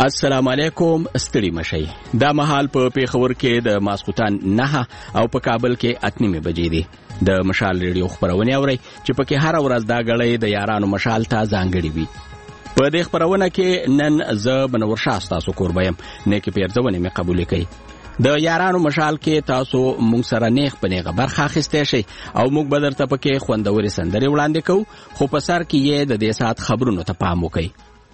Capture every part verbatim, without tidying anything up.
السلام علیکم. ستړي مشئ. دا مهال په پیښور کې د ماسخوتن نه او په کابل کې اتنیمه بجې دي. د مشال ریډیو خبرونه اوري چې پکې هر ورځ دا غړې د یارانو مشال ته ځانګړي وي. په دې خبرونه کې نن ز بنور شاه تاسو قربایم نه کې پیرځونه مې قبول کړي. د یارانو مشال کې تاسو مونږ سره نیغ پنیغه برخه اخیسته شي او موږ بدر ته پکې خوندوري سندري وړاندې کوو، خو په سر کې یې د دې سات خبرونو ته پام وکړئ.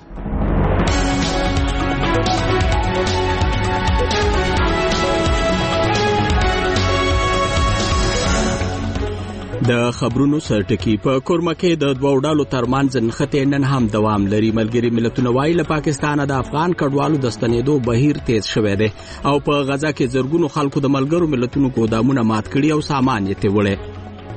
د خبرونو سرټکی په کورمه کې د دوه ډالو ترمنځ نښتې نن هم دوام لري. ملګری ملتونه وايي له پاکستانه د افغان کډوالو د ستنېدو بهیر تیز شوی دی او په غزا کې زرګونو خلکو د ملګرو ملتونو ګودامونه مات کړي او سامان یې تیوړی.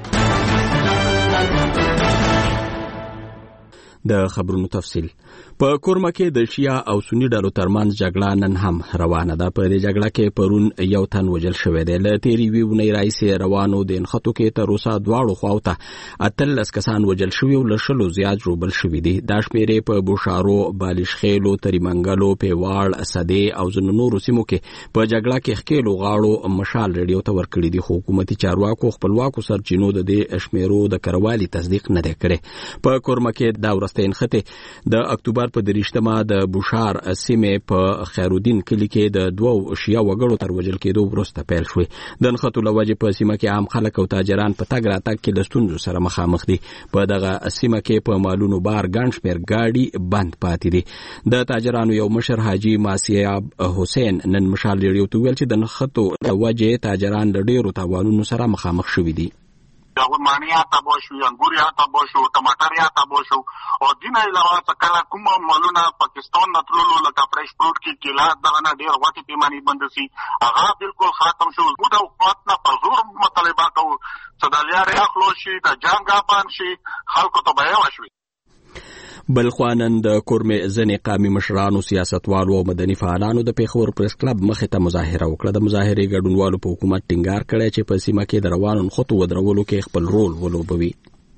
د خبرونو تفصیل. په کورمه کې د شیا او سنی ډلو ترمنځ جګړه نن هم روانه ده. په دې جګړه کې پرون یو تن وژل شوی دی. له تیرې وی ونې راځي روانو د نښتو کې تر اوسه دواړو خواوته اتلس کسان وژل شوي او له شلو زیات ژوبل شوي دي. دا شمیرې په بوشارو، بالشخیلو، تریمنګلو، پیواړ، سدې او ځینو نورو سیمو کې په جګړه کې ښکېلو غاړو مشال ریډیو ته ورکړي دي، خو حکومتي چارواکو خپلواکو سرچینو د دې شمیرو د کروالي تصدیق نه دی کړی. په کورمه کې دا ورسته نښتې د اکتوبر په دریشتمه د بوشار سیمې په خیرالدین کلی کې د دوو شیا وګړو تر وژل کېدو وروسته پیل شوې. د نښتو له وجې په سیمه کې عام خلک او تاجران په تګ راتګ کې له ستونزو سره مخامخ دي. په دغه سیمه کې په مالونو بار ګڼ شمېر ګاډي بند پاتې دي. د تاجرانو یو مشر حاجي ماسیاب حسین نن مشال ریډیو ته ویل چې د نښتو له وجې تاجران له ډېرو تاوانونو سره مخامخ شوي دي. دغه مانی تبو شو، انګور یا تبو شو، ټماټر یا تبو شو او دینه علاوه څکلا کوم مالونه پاکستان نتلولو لکه فرش فروټ کې کیلا دغه نه ډیر وخت پیمانی بند سي، هغه بالکل ختم شو. موږ د حکومت نه په زور مطالبه کوو چې د لیارې اخلو شي، د جنگ اپان شي، خلکو ته به وشوي. بل خوانن د کورمه ځنې قامي مشرانو، سیاستوالو او مدني فعالانو د پیښور پریس کلب مخې ته مظاهره وکړه. د مظاهرې ګډونوالو په حکومت ټینګار کړی چې په سیمه کې د روانو نښتو ودرولو کې خپل رول ولوبوي.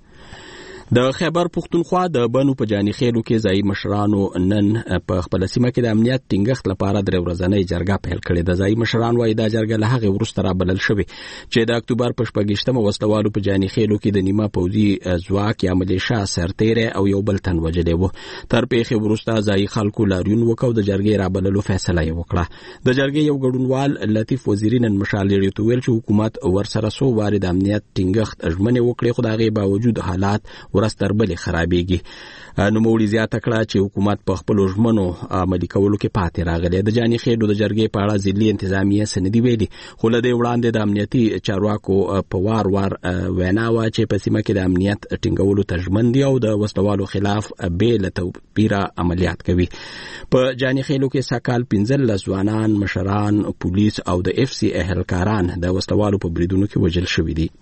د خیبر پښتونخوا د بنو په جاني خېلو کې ځایي مشرانو نن په خپل سیمه کې د امنیت ټینګښت لپاره درې ورځنۍ جرګه پیل کړې ده. ځایي مشران وايي دا جرګه له هغې وروسته رابلل شوې چې د اکتوبر په شپږیشتمه وسلوالو په جاني خېلو کې د نیمه پوځي ځواک یا ملیشه سرتیری او یو بل تن وژلی و. تر پیښې وروسته ځایي خلکو لاریون وکړ، د جرګې رابللو فیصله یې وکړه. د جرګې یو ګډونوال لطیف وزیري نن مشال ریډیو ته ویل چې حکومت ورسره څو وارې د امنیت ټینګښت ژمنې وکړې، خو د هغې باوجود حالات ورځ تر بلې خرابېږي. نوموړي زیاته کړه چې حکومت په خپلو ژمنو عملي کولو کې پاتې راغلی. د جاني خېلو د جرګې په اړه ضلعي انتظامیه څه نه دي ویلي، خو له دې وړاندې د امنیتي چارواکو په وار وار وینا وه چې په سیمه کې د امنیت ټینګولو ته ژمن دي او د وسلوالو خلاف بې له توپیره عملیات کوي. په جاني خېلو کې سږ کال پنځلس ځوانان، مشران، پولیس او د اف سی اهلکاران د وسلوالو په بریدونو کې وژل شوي دي.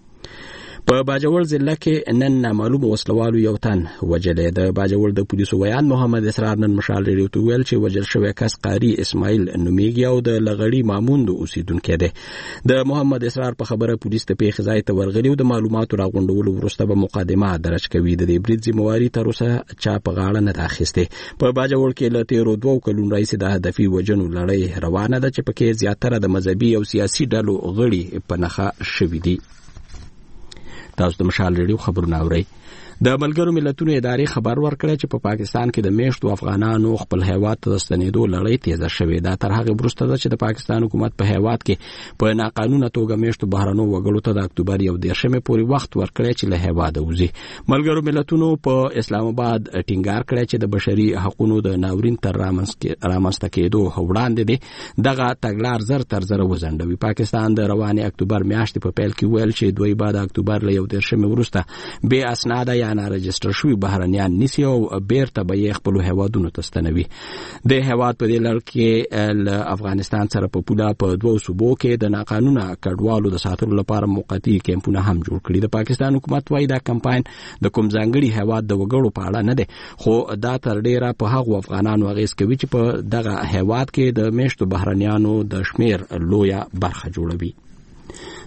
په باجوړ ضلع کې نن نامعلوم وسلوالو یو تن وژلی. د باجوړ د پولیسو ویان محمد اسرار نن مشال ریډیو ته ویل چې وژل شوی کس قاری اسماعیل نومیږي او د لغړی ماموند اوسیدونکی دی. د محمد اسرار په خبره پولیس ته پیښې ځای ته ورغلي او د معلوماتو راغونډولو وروسته به مقدمه درج کوي. د دې برید ذمهواري تر اوسه چا په غاړه نه ده اخیستې. په باجوړ کې له تیرو دوو کلونو راهیسې د هدفي وژنو لړۍ روانه ده چې پکې زیاتره د مذهبي او سیاسي ډلو غړي په نښه شوي دي. تاسو د مشال ریډیو خبرونه اورئ. د ملګرو ملتونو ادارې خبر ورکړی چې په پاکستان کې د میشتو افغانانو خپل هیواد ته د ستنېدو لړۍ تیزه شوې ده. تر هغې وروسته ده چې د پاکستان حکومت په هیواد کې په ناقانونه توګه میشتو بهرنیو وګړو ته د اکتوبر یو دېرشمې پورې وخت ورکړی چې له هیواده وځي. ملګرو ملتونو په اسلام آباد ټینګار کړی چې د بشري حقونو د ناورین تر رامنځته کېدو وړاندې دی دغه تګلار زر تر زره وځنډوي. پاکستان د روانې اکتوبر میاشتې په پیل کې ویل چې دوی به د اکتوبر له یو دېرشمې وروسته بې اسناده یا نارجسټر شوي بهرنیان نیسي او بیرته به یې خپلو هیوادونو ته ستنوي. د هیواد په دې لړ کې له افغانستان سره په پوله په دوو صوبو کې د ناقانونه کډوالو د ساتلو لپاره موقتي کیمپونه هم جوړ کړي. د پاکستان حکومت وايي دا کمپاین د کوم ځانګړي هیواد د وګړو په اړه نه دی، خو دا تر ډیره په هغو افغانانو اغیز کوي چې په دغه هیواد کې د میشتو بهرنیانو د شمیر لویه برخه جوړوي.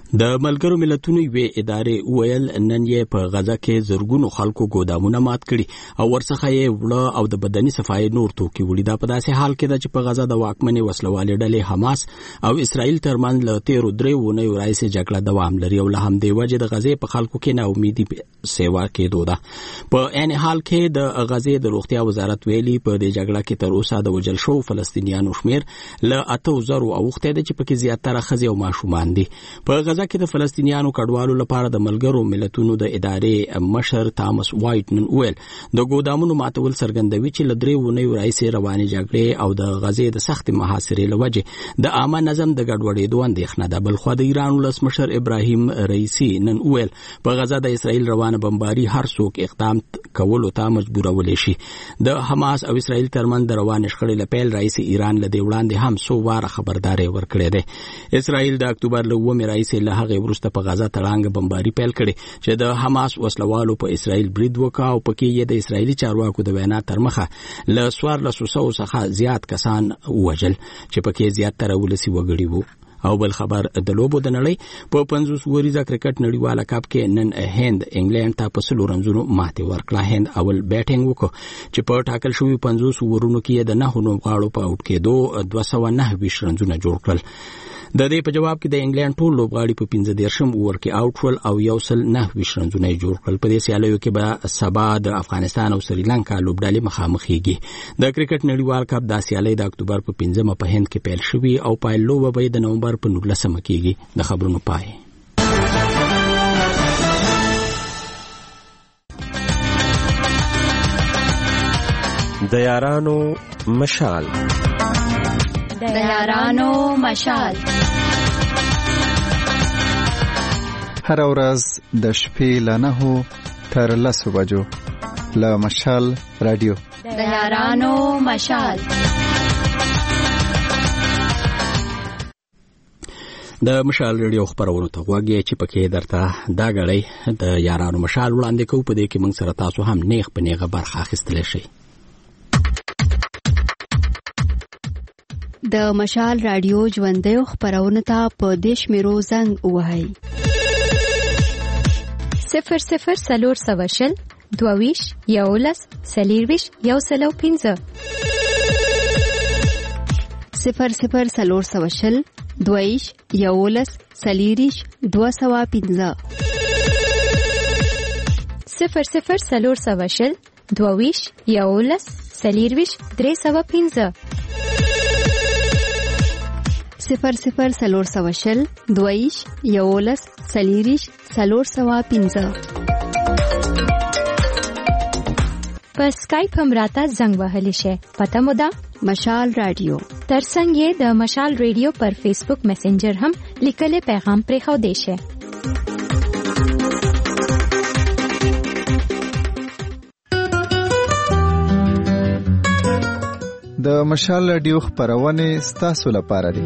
د ملګرو ملتونو یوې ادارې ویل نن یې په غزه کې زرګونو خلکو ګودامونه مات کړي او ورڅخه یې وړه او د بدني صفای نور توکي وړي. دا په داسې حال کې ده چې په غزه د واکمنې وسلوالې ډلې حماس او اسرائیل ترمنځ له تیرو درې اونیو راهیسې جګړه دوام لري او له همدې وجې د غزې په خلکو کې ناامیدي سیوا کېدو ده. په عین حال کې د غزې د روغتیا وزارت ویلي په دې جګړه کې تر اوسه د وژل شوو فلسطینیانو شمېر له اته زرو اوښتی دی چې پکې زیاتره ښځې او ماشومان دي. په غزه کې د فلسطینیانو کډوالو لپاره د ملګرو ملتونو د ادارې مشر تامس وایټ نن ویل د ګودامونو ماتول څرګندوي چې له درې اونیو راهیسې روانې جګړې او د غزې د سختې محاصرې له وجې د عامه نظم د ګډوډېدو اندېښنه ده. بلخوا د ایران ولسمشر ابراهیم رئیسي نن ویل په غزه د اسرائیل روانه بمباري هر څوک اقدام کولو ته مجبورولی شي. د حماس او اسرائیل ترمنځ د روانې شخړې له پیل راهیسې ایران له دې وړاندې هم څو واره خبرداری ورکړی دی. اسرائیل د اکتوبر له اوومې راهیسې له هغې وروسته په غزه تړانګه بمباري پیل کړې چې د حماس وسلوالو په اسرائیل برید وکړ او پکې یې د اسرائیلي چارواکو د وینا تر مخه له څوارلسو سوو څخه زیات کسان ووژل چې پکې زیاتره ولسي وګړي وو. او بل خبر د لوبو د نړۍ په پنځوس وریزه کرکټ نړیواله کپ کې نن هند انګلند ته په څلور رنزونو ماتې ورکړه. هند اول بیټینګ وکړ چې په ټاکل شوي پنځوس اورونو کې د نهو لوبغاړو په اوټ کېدو دوه سوه نهه ویشت رنزونه جوړ کړل. د دې په جواب کې د انګلند ټول لوبغاړي په پنځه دېرشم اوور کې آوټ شول او یو سل نهه ویشت رنزونه جوړ کړل. په دې سیالیو کې به سبا د افغانستان او سریلانکا لوبډلې مخامخېږي. د کرکټ نړیوال کپ د سیالۍ د اکتوبر په پنځمه په هند کې پیل شوې او پایل لوبه به د نومبر په نولسمه کېږي. د خبرونو پای. د یارانو مشال د یارانو مشال هر ورځ د شپې له نهو تر لسو بجو له مشال رادیو. د یارانو مشال د مشال رادیو خبرونو ته غوږی چې پکې درته دا غړی د یارانو مشال وړاندې کوو. په دې کې موږ سره تاسو هم نیغ په نیغه برخه اخیستلی شئ. د مشال رادیو ژوندۍ خبرونه ته په دیش میرو زنګ وهاي صفر صفر سلور سواشل دوویش یولس سلیرویش یو سلو پینزه صفر صفر سلور سواشل دوویش یولس سلیریش دو سوا پینزه صفر صفر سلور سواشل دوویش یولس سلیرویش درې سوا پینزه صفر صفر سلور سواشل دویش یولس سلیریش سلور سوا پینزه. په سکایپ هم راته زنګ وهلی شي. پته مو ده مشال رادیو. ترڅنګ یې د مشال رادیو پر فیسبوک میسنجر هم لیکلي پیغام پرې خو دی شي. د مشال رادیو خبرونه ستاسو لپاره دي.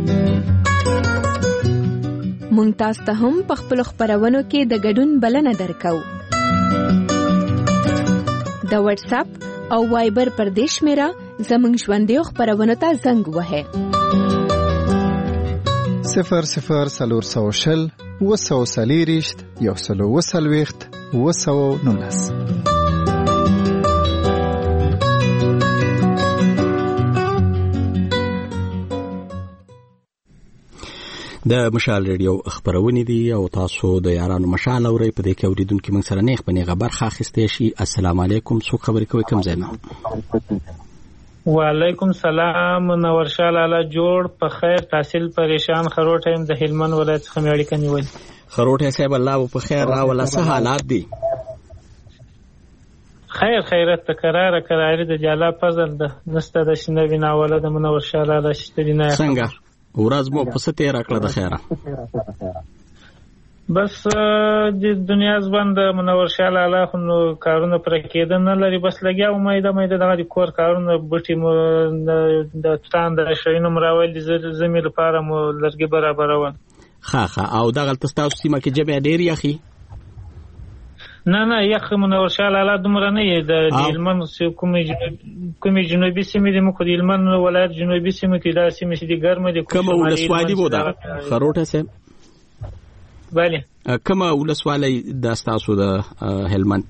مونږ تاسو ته هم په خپل خبرونو کې د ګډون بلنه درکو. د واتس اپ او وایبر پر دیش میرا زمونږ ژوندۍ خبرونه ته زنګ وهه. صفر صفر سلور سوشل وسو سلیریشت یو سلو وسلويخت وسو نولس. د مشال رادیو خبرونه دي او تاسو د یارانو مشال اوري. په دې کې اوریدونکو موږ سره نیغ په نیغه برخه اخیستې شي. السلام علیکم. څو خبرې کوي کوم ځای نه؟ وعلیکم سلام. نور شال الله جوړ په خیر. تحصیل پریشان خروټ هم د هلمند ولایت څخه مېړی کني وای. خروټ صاحب الله په خیر را ولا څه حالات دي؟ خیر خیرت تکرار کرار د جالا فضل د نسته د شنوی ناوله د منور شال الله شتري نه. څنګه ورځ مو په ستې راکړه د خیره؟ بس د دنیا ځوند منور شال الله نو کارونه پر کېدل نه لري. بس لګیا امید امید دغه کور کارونه بوټي مو د تاند شینو مراول د زمي لپاره مو لرګي برابرول. ها ها او دغه تاسو سیمه کې جبه ډیر یخي؟ نه نه یخ منور شال الله دومره نه د هلمند کومې کومې جنوبي سیمې د مخ د هلمند ولایت جنوبي سیمې کې دا سیمې چې د ګرمه دي. کومه ولسوالي بوده خروټه سه؟ بله کومه ولسوالۍ د تاسو د هلمند؟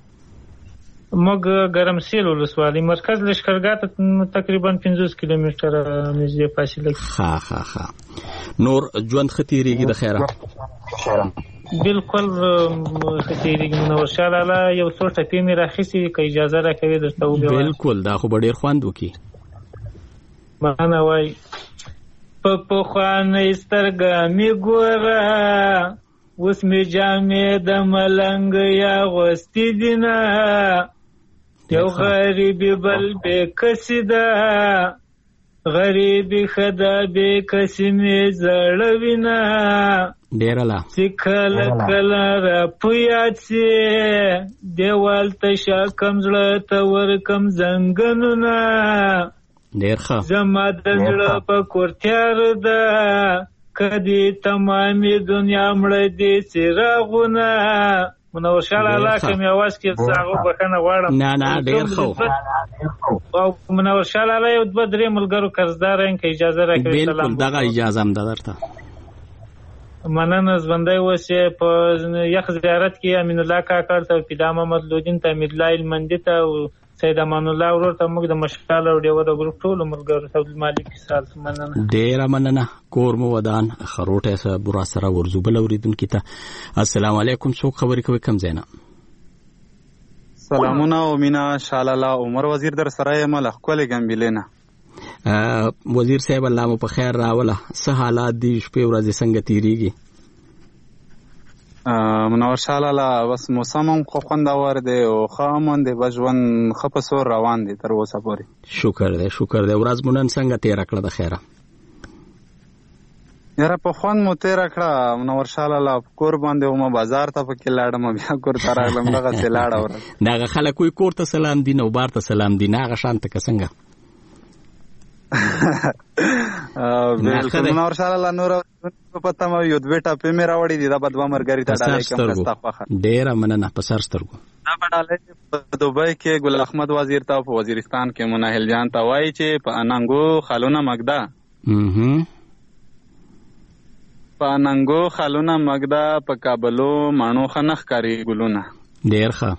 موږ ګرمسیر ولسوالۍ مرکز لشکرګاه ته تقریبا پنځوس کیلومتره نږدې فاصله کې. ها ها ها نور ژوند ختیریږي د خیره؟ بالکل ختیریږي منور شاه لالا یو څو ټپې مې راخیستې که اجازه راکوي درته وګورم. بالکل دا خو به ډېر خوند وکړي. معنا وایي په پخوانۍ سترګه مې ګوره اوس مې جامې د ملنګ اغوستې دي نه یو غریبي بل بې کسي ده غریبي ښه ده بې کسي مې زړه وینه ډېره لا چې کله کله را په یاد سي دیوال ته شا کم زړه ته ورکم زنګنونه ډېر ښه زما د زړه په کور تیاره ده کدی تمامې دنیا مړه دي څراغونه. منور شاه لالا کوم اواز کې څاغو بخنه غواړم. نه نه ډېر ښه. او منور شاه لالا یو دوه درې ملګرو قرضدار یم که اجازه راکوي. بالکل دغه اجازه هم ده درته. مننه ژوندی اوسې. په یخ زیارت کې امین الله کاکړ ته پیدا محمد لودین ته امید الله المندي ته او سید امان الله ورور ته موږ د مشال او ډیوه د ګروپ ټولو ملګرو ته مالک سال مننه. ډېره مننه. کور مو ودان خروټه سره برا سره ورزو بل اوریدونکو ته السلام علیکم. څوک خبرې کوي کم زینا؟ سلامونه او مینا شالاله عمر وزیر در سره یم له خپل ګمبلینا. وزیر صاحب الله مو په خیر راوله. څه حالات دي شپې ورځې څنګه تیریږي؟ منور شالاله بس موسم هم خو خوندور دی او ښه امن دی بس ژوند ښه په سور روان دی تر اوسه پورې. شکر دی شکر دی. ورځ مو نن څنګه تېره کړه د خیره؟ یاره په خوند مو تېره کړه منور شالاله. په کور باندې ومه بازار ته پکې لاړم بیا کور ته راغلم دغسې لاړه ورځ. دغه خلک وایي کور ته سلام دي نو بار ته سلام دي نه هغه شانته که څنګه؟ بالکل منور شالاله نور په تمه یو دوه ټاپې مې راوړي دي دا به دوه ملګري ته ډالۍ کوم که ستا خوښه. ډېره مننه. په سر سترګو. دا به ډالۍ په دوبۍ کې ګل احمد وزیر ته په وزیرستان کې مناهل جان ته وایي چې په اننګو خالونه مګده په اننګو خالونه مګده په کابلو ماڼو ښه نه ښکاري ګلونه. ډېر ښه.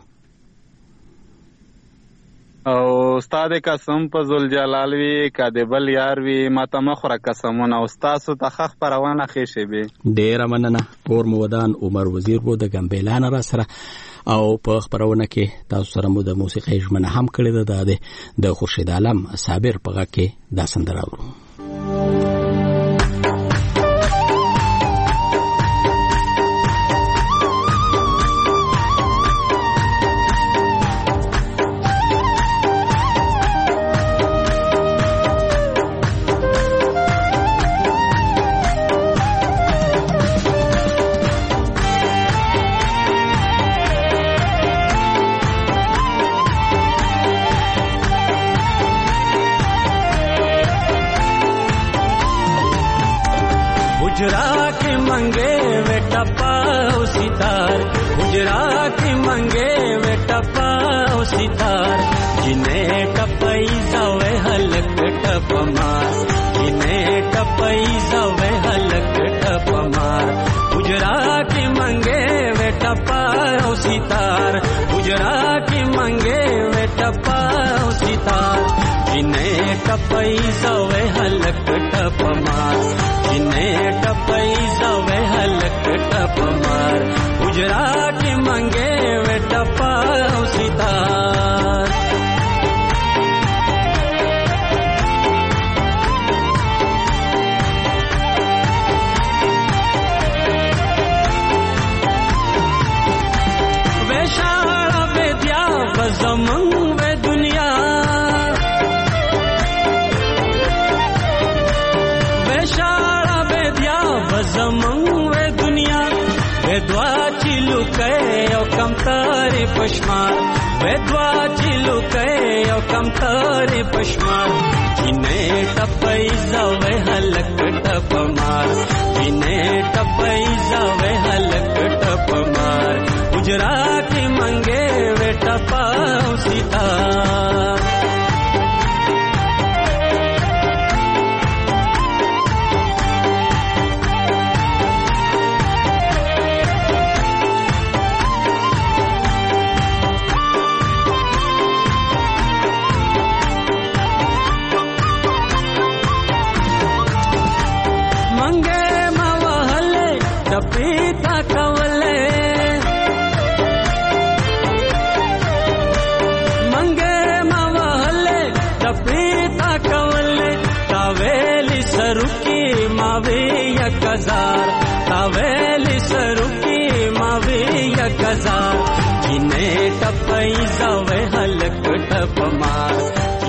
او ستا د قسم په ذوالجلال وي که د بل یار وي ماته مه خوره قسمونه او ستاسو ته ښه خپرونه ښې شېبې. ډېره مننه. کور مو ودان عمر وزیر بو د ګمبیلانه را سره او په خپرونه کې تاسو سره مو د موسیقۍ ژمنه هم کړې ده د خورشید عالم صابر په غږ کې دا سندره اورو. गुजरा के मंगे वे टपाओ सितार गुजरा के मंगे वे टपाओ सितार जिन्हें टपई जावे हलक टप मार जिन्हें टपई जावे हलक टप मार गुजरा के मंगे वे टपाओ सितार गुजरा के मंगे वे टपाओ सितार जिन्हें टपई जावे हलक टप मार जिन्हें टपई जावे हलक टप मार गुजरा के मंगे वे टपाओ सितार वे शारा बेदिया बजमंग वे दुनिया वे शारा बजमंग वे दुनिया वे द्वा चिलु के ओ कम तारे पश्मार वे द्वा चिलु के ओ कम तारे पश्मार जिन्हें टपई जावे हलक टप मार जिन्हें टपई जावे हलक टप मार गुजरा के मंगे वे टपाओ सितार کولې منګه ما وهلې ټپې تا کولې تا ویلې سرو کې ما وی یک هزار تا ویلې سرو کې ما وی یک هزار کینه ټپې زوې هلک ټپمار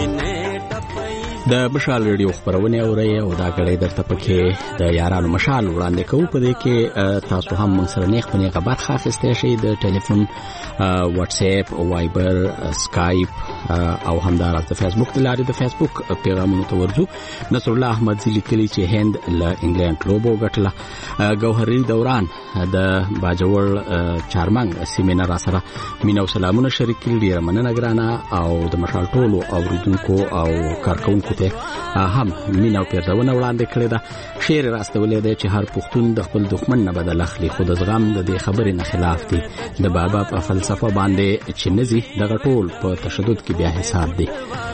د مشال ریډیو خبرونه اوري او دا غړې درته پکې د یارانو مشال وړاندې کوو په دې کې تاسو هم موږ سره نیخ په نیغه برخه اخیستئ شئ د ټلیفون واتس اپ وایبر سکایپ او همدارس د فیسبوک د لارې د فیسبوک پیغامونو ته ورځو نصر الله احمد زلی کلی چې هند له انګلند لوبو ګټله ګوهري دوران د باجوړ چارمنګ سیمینه را سره مینه او سلامونه شریک کړي ډیره مننه ګرانه او د مشال ټولو اوریدونکو او کارکونکو ته هم مینه او پیرزونه وړاندې کړې ده شعر راستولې ده چې هر پښتون د خپل دښمن نه بدل اخلي خو د زغم د دې خبرې نه خلاف دي د بابا په فلسفه باندې چې نزي دغه ټول په تشدد کې بیا حساب دي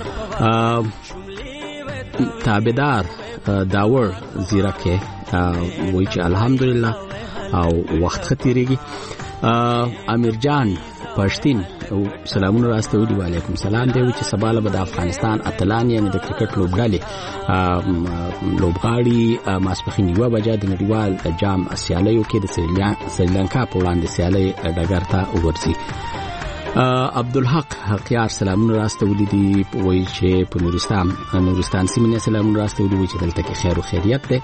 تابعدار داور زیرکه وایي چې الحمدلله او وخت ختیریږي امیر جان پښتين او سلامونه راستولي وعلیکم سلام دی چې سباله به د افغانستان اتلان یعنی د کرکټ لوبډالې لوبغاړي ماسپخین یو بجې د نړیوال جام سیالیو کې د سریلانکا په وړاندې سیالي ډګر ته ورځي عبدالحق حقیار سلامونه راستولي دي وایي چې په نورستان نورستان سیمه سلامونه راستولي وایي چې دلته کې خیر او خیریت ده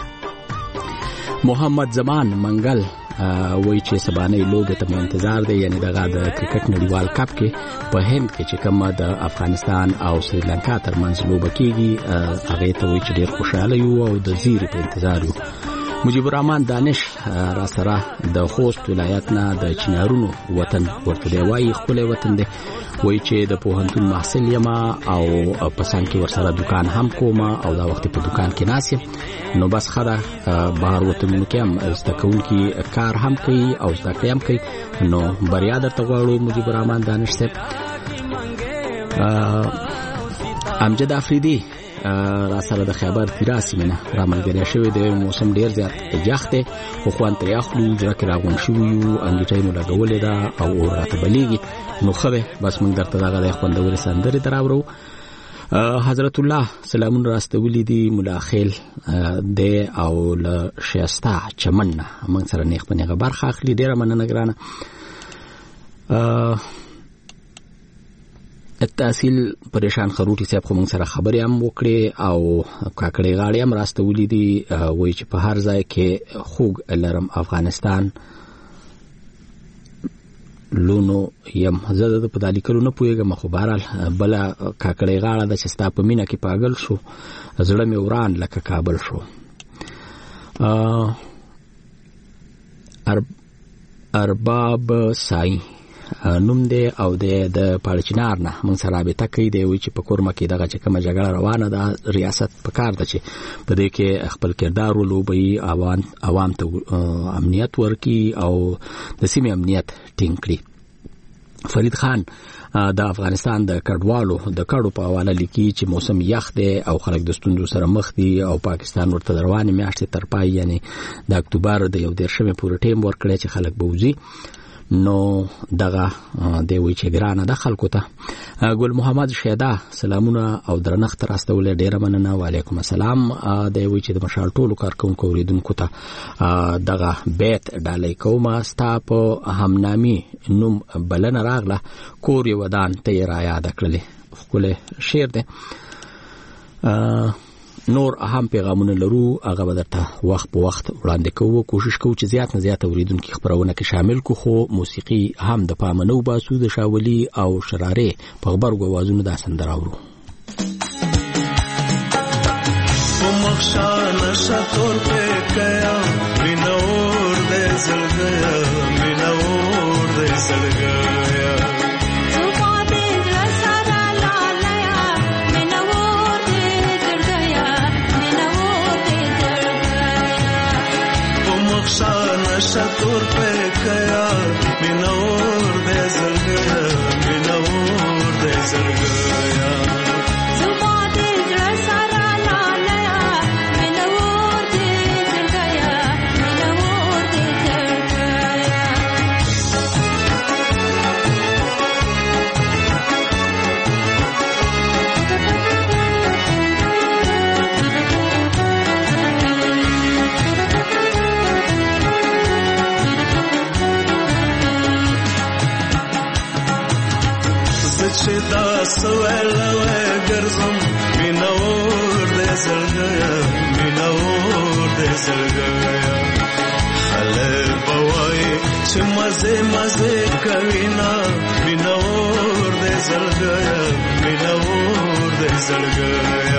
محمد زمان منګل وایي چې سبانه لوبه ته انتظار دی یعنی دغه د کرکټ نړیوال کپ کې په هند کې چې کومه د افغانستان او سریلانکا ترمنځ لوبه کیږي هغه ته وایي چې ډیر خوشاله یو او د زیری په انتظار یو مجيب الرحمن دانش را سره د خوست ولایت نه د چنارونو وطن ورته دی وایي خپل وطن دی وایي چې د پوهنتون محصل یما او پسان کې ورسره دکان هم کومه او دا وخت په دکان کې ناسم نو بس خدا بهر وطنونو کې هم زدهکون کې کار هم کوي او زده هم کوي نو بریا درته غواړو مجيب الرحمن دانش صاحب امجد افریدي را سره د خیبر تیراسی منه را ملګری شوی د موسم ډیر زیات یخ دی خو خوان ته یخلو ځکه راغون شو یو انګیټای مو لګولې ده او راته بلیږي نو خو بس موږ درته دغه د خوندوري سندري دراورو حضرت الله سلامون راستولی دی ملاخیل دی او له شیستا چمن موږ سره نیخ په نیغه برخه اخلي ډیره مننه ګرانه التحصیل پریشان خروټي صاحب کوم سره خبرې هم وکړي او کاکړې غاړې هم راستولې دي وایي چې په هر ځای کې خوګ لرم افغانستان لونو یم زړه په دالي کلو نه پويګم خو بهرال بل کاکړې غاړه د چستا په مینا کې پاگل شو زړه مې وران لکه کابل شو ارباب سای نوم دی او د پالچنار نه مونږ سره رابطه کوي دی وی چې په کورمه کې دغه چې کومه جګړه روانه ده ریاست په کار ده چې په دې کې خپل کردار ولوبي عوام عوام ته امنیت ورکي او د سیمې امنیت ټینګ کړي فرید خان د افغانستان د کډوالو د کډو په حواله لیکي چې موسم یخ دی او خلک د ستونزو سره مخ دي او پاکستان ورته روانه میاشتې تر پای یعنی د اکتوبر د یو دیرشمه پورې ټیم ورکړي چې خلک بوزي نو دغه دی وی چې ګرانه د خلکو ته ګل محمد شیدا سلامونه او درنښت راستول ډیره مننه وعلیکم السلام دی وی چې د مشال ټولو کارکونکو اوریدونکو ته دغه بیت ډالۍ کومه ستا په همنامي نوم بلنه راغله کور یو ودان ته را یاد کړلې خپل شعر دی نور اهم پیغامونه لرو هغه بدرته وخت په وخت وړاندې کوو کوشش کوو چې زیات نه زیات اوریدونکو خبرونه کې شامل کو خو موسیقي هم د پامنو باسو د شاولي او شراره په خبرګو وازونو د سندراورو مخشانه شتور په کیا مینور دې زړګیا مینور دې زړګیا شتور په کیا مینور دې زړګیا مینور دې زړګیا زما دې زړه سره لاله مینور دې زړګیا مینور دې زړګیا چې دا سوال وای ګرځم مینور دې زړګیا مینور دې زړګیا خلک بوای چې مزه مزه کوي نا مینور دې زړګیا مینور دې زړګیا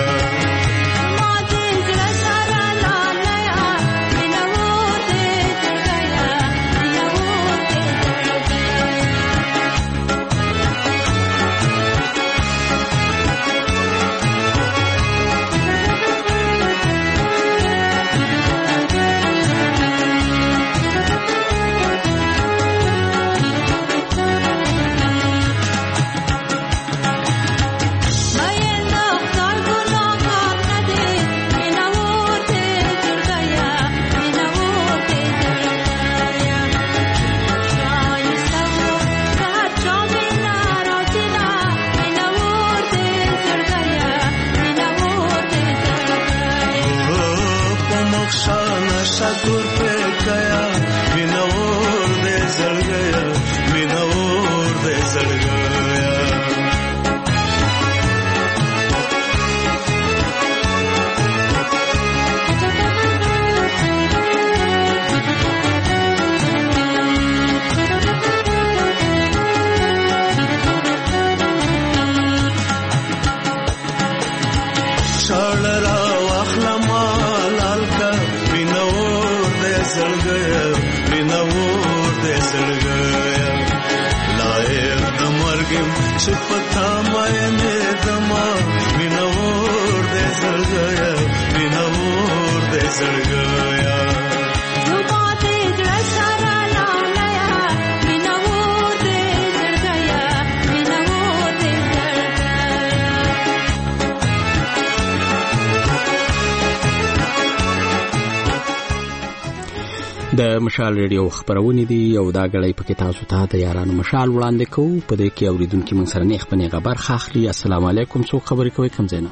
د مشال ریډیو خبرونه دي او دا غړی پکې تاسو ته د یارانو مشال وړاندې کوو په دې کې اوریدونکو موږ سره نه خپل خبر خاخلي. السلام علیکم، څو خبرې کوي کوم زینو؟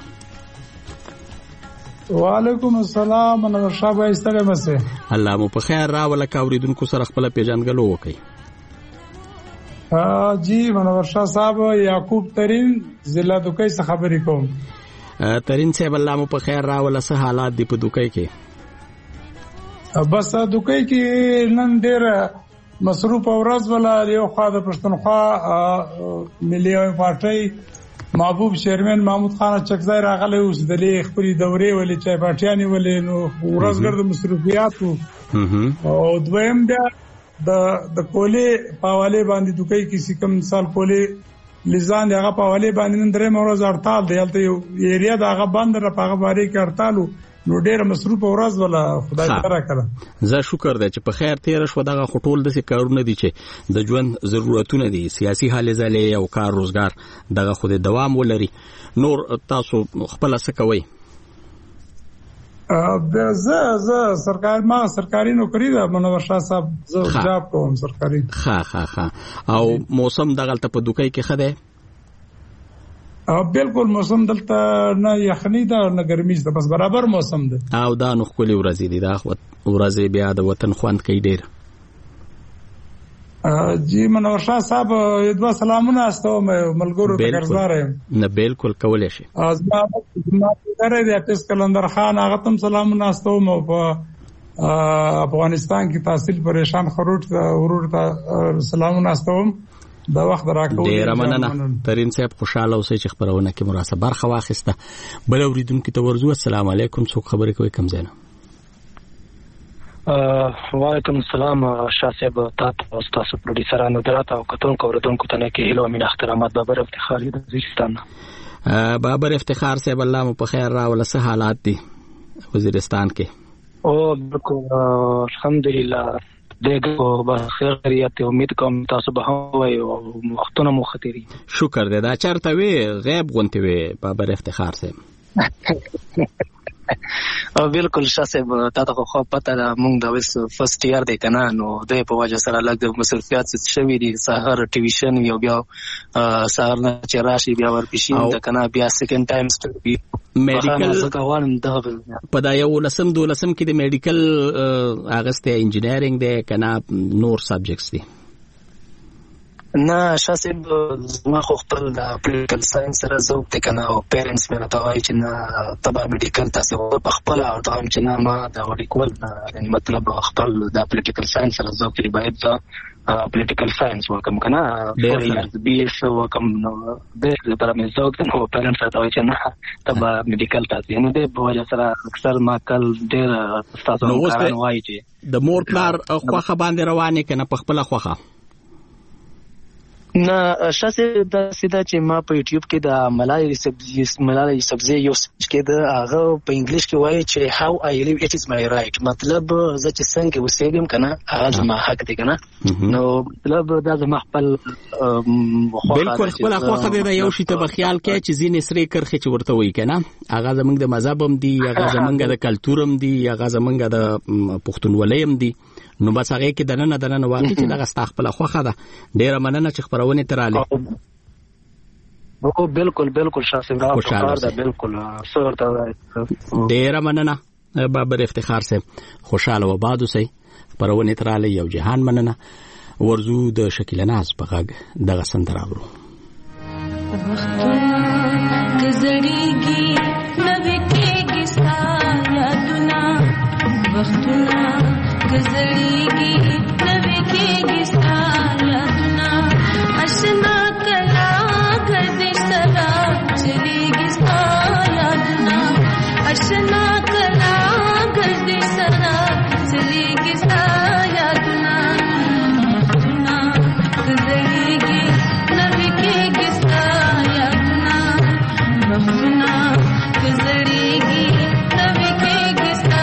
وعلیکم السلام، منور شاه بھائی ستړي مسه الله مو په خیر راول کا اوریدونکو سره خپل پیژنګلو وکي. ها جی منور شاه صاحب، یعقوب ترین ضلع دوکۍ څخه خبرې کوم. ترین صاحب الله مو په خیر راول، څه حالات دی په دوکۍ کې؟ بس دوکۍ کې نن ډېر مصروف ورځ ولا یو خوا د پښتونخوا ملي پارټۍ محبوب چیرمن محمود خان چکزای راغلی اوس د لې خپل دورې ولې چې پارټیانې ولې نو ورځګر د مصروفیات او دویم بیا د د کولې پاواله باندې دوکۍ کې سکم سال کولې لزان هغه پاواله باندې نن درې مورز هړتال دی هلته یو ایریا دا هغه بند را پاغه باندې کې هړتالو نو ډېر مصروف ورځ ولا خدای تعالی کړه. زه شکر دی چې په خیر تیر شو. دغه خټول د کارونه دي چې د ژوند ضرورتونه دي، سیاسي حالې زلې او کار روزګار دغه خو د دوام ولري. نور تاسو خپل څه کوي؟ زه زه سرکار ما سرکاري نوکری ده منور شاه صاحب، زه جاب کوم سرکاري. ها ها ها او موسم دغه ته په دوکۍ کې خده؟ بالکل موسم دلته نه یخنی ده نه ګرمي ده، بس برابر موسم ده. او دا نو خولي ورځې دي، دا ورځې بیا د وطن خوند کوي ډېر. جی منور شاه صاحب، دوه سلامونه استوم ملګرو ته ګرځار یم. نه بالکل کولای شي. از ما درې د اپس کلندر خان هغه تم سلامونه استوم او په افغانستان کې تحصیل پریشان خروټ ورور ته سلامونه استوم. دا وخت راکوي. ډیر مننه ترین صاحب، خوشاله اوسئ چې خبرونه کې مناسب برخه واخیسته. بل اوریدونکو ته ورزو. السلام علیکم، څوک خبرې کوي کوم ځای نه؟ وعلیکم السلام شاه صاحب، تاسو او تاسو پروډوسرانو درته او کتونکو اوریدونکو ته نه کې هیله او مینه احترامات. بابر افتخار د وزیرستان. بابر افتخار صاحب الله مو په خیر راول، څه حالات دي وزیرستان کې؟ او بالکل الحمدلله دغه به خیر خیریت امید کوم تاسو به هم وي او وختونه مو خطرې. شکر دې. دا چرته وی غیب غونته وی بابر افتخار صاحب؟ او بالکل شاه صاحب، تاسو خو پته ده موږ د وس فرست ایئر دی کنه، نو د په وجه سره لږ د مصرفيات څه شوی دي. سحر ټیویشن یو بیا سحر نه چې راشي بیا ورپېشي د کنه بیا سیکنډ ټایم سټډي میډیکل په دا یو لسم دو لسم کې د میډیکل اغسته انجینیرینګ دی کنه نور سبجیکټس دي. نه شاسب زما خو خپل د پولیټیکل ساينس سره ذوق دی کنه او پیرنټس مې راته وایي چې نه تبا میډیکل تاسو په خپل او ته هم چې نه ما د وړیکول مطلب خپل د پولیټیکل ساينس سره ذوق دی باید پولیټیکل ساينس وکم کنه بي اس وکم نو د لپاره مې ذوق دی نو پیرنټس راته وایي چې نه تبا میډیکل تاسو نو د په وجه سره اکثر ما کل ډېر تاسو کاران وایي چې د مور پلار خوخه باندې روانه کنه په خپل خوخه نه شاسه د سیده چې ما په یوټیوب کې د ملالي سبزی ملالي سبزی یو کې د هغه په انګلیش کې وایي چې how I live it is my right مطلب زه چې څنګه وسېږم کنه هغه زما حق دی کنه نو مطلب دا زما خپل بالکل خپل خوخه دی یو شی ته په خیال کې چې زین سری کرخه چې ورته وایي کنه هغه زمونږ د مذهب هم دی هغه زمونږ د کلچر هم دی هغه زمونږ د پښتونولۍ هم دی نو بس هغه کې دنه دنه واقع چې دغه استغفر خوخه ده ډیره مننه چې خبرونه تراله وکړو بالکل بالکل شاسم راو کار ده بالکل سور ته ډیره مننه بابر افتخار سه خوشاله و باد اوسئ خبرونه تراله یو جهان مننه ورزو د شکیل ناز په غږ دغه سندراورو گزریږي نو کېږي ستا یادونه وختونه گزریږي نو کېږي ستا یادونه آشنا کلا ګرځي سره چلیږي ستا یادونه آشنا کلا ګرځي سره چلیږي ستا یادونه وختونه گزریږي نو کېږي ستا یادونه وختونه گزریږي نو کېږي ستا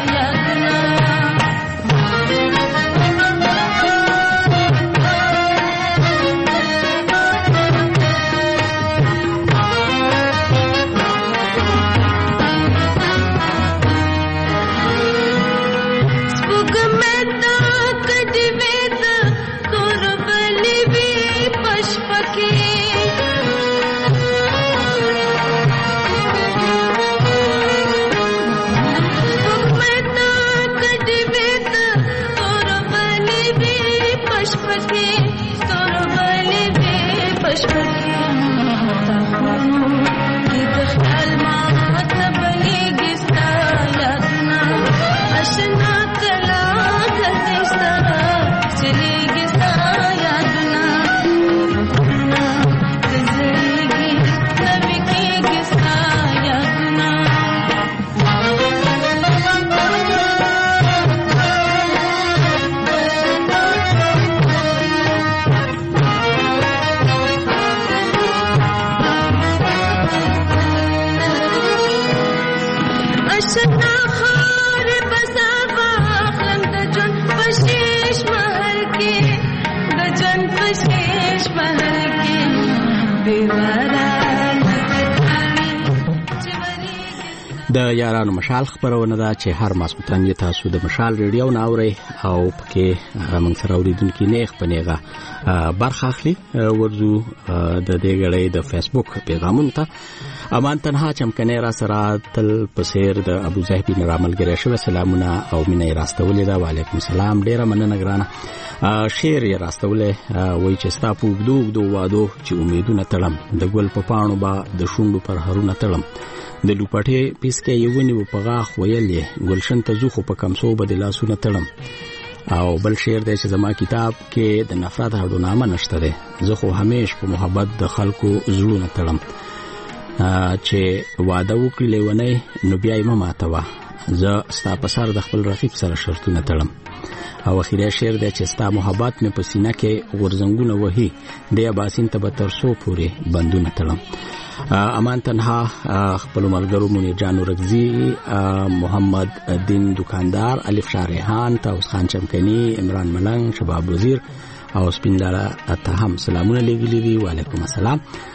د یارانو مشال خبرونه ده چې هر ماسپتن یې تاسو د مشال ریډیو ناوري او پکې موږ سره اوریدونکو نیغ پنيغه برخه اخلي ورزو د دې غړې د فیسبوک پیغامونه ته امان تنها چمکنه را سره تل پسیر د ابو زهبی نراملګری شو سلامونه او مینه راستولې ده وعلیکم السلام ډیره مننه ګرانه شعر یې راستولې وای چې ستا په وګدو وګدو وادو چې امیدونه تړم د ګل په پاڼو با د شونډو پر هرونه تړم د لوپټې پیسکې یو نیو په غاخ ویلې ګلشن ته زوخو په کمسو بدلاسونه تړم او بل شعر دی چې زما کتاب کې د نفرت هډونامه نشته ده زه خو همیش په محبت د خلکو زړونه تړم چې واده وکړي لیونی نو بیا یې ماتوا زه ستا په سر د خپل رقیب سره شرطونه تړم او اخیری شعر دی چې ستا محبت مې په سینه کې غورځنګونه وهي د اباسین ته به تر څو پورې بندونه تړم امان تنها خپل ملګرو منیر جان ورغزي محمد دین دکاندار الف شارحان تاوس خان چمکنی عمران ملنګ شباب وزیر او سپیندارا ته هم سلامونه لګیلي دي وعلیکم السلام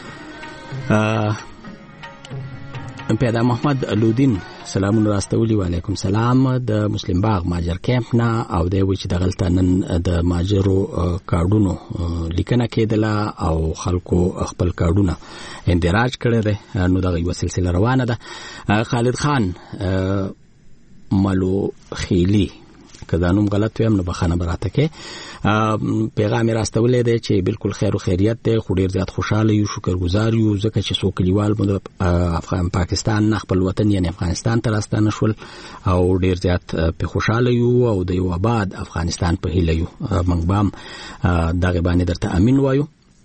پیدا محمد لودین سلامونه راستولي وعلیکم سلام د مسلم باغ ماجر کیمپ نه او د وچ د غلطانن د ماجرو کارډونو لیکنه کېدله او خلکو خپل کارډونه اندراج کړی دی نو دغه یو سلسله روانه ده خالد خان ملو خیلی که دا نوم غلط ویم نو بخښنه به راته کې. پیغام یې راستولی دی چې بالکل خیر و خیریت دی، خو ډېر زیات خوشحاله یو، شکرګزار یو ځکه چې څو کلیوال مو د افغان پاکستان نه خپل وطن یعنې افغانستان ته راستانه شول او ډېر زیات پې خوشحاله یو او د یو آباد افغانستان په هیله یو. موږ به هم دغې باندې درته امین وایو.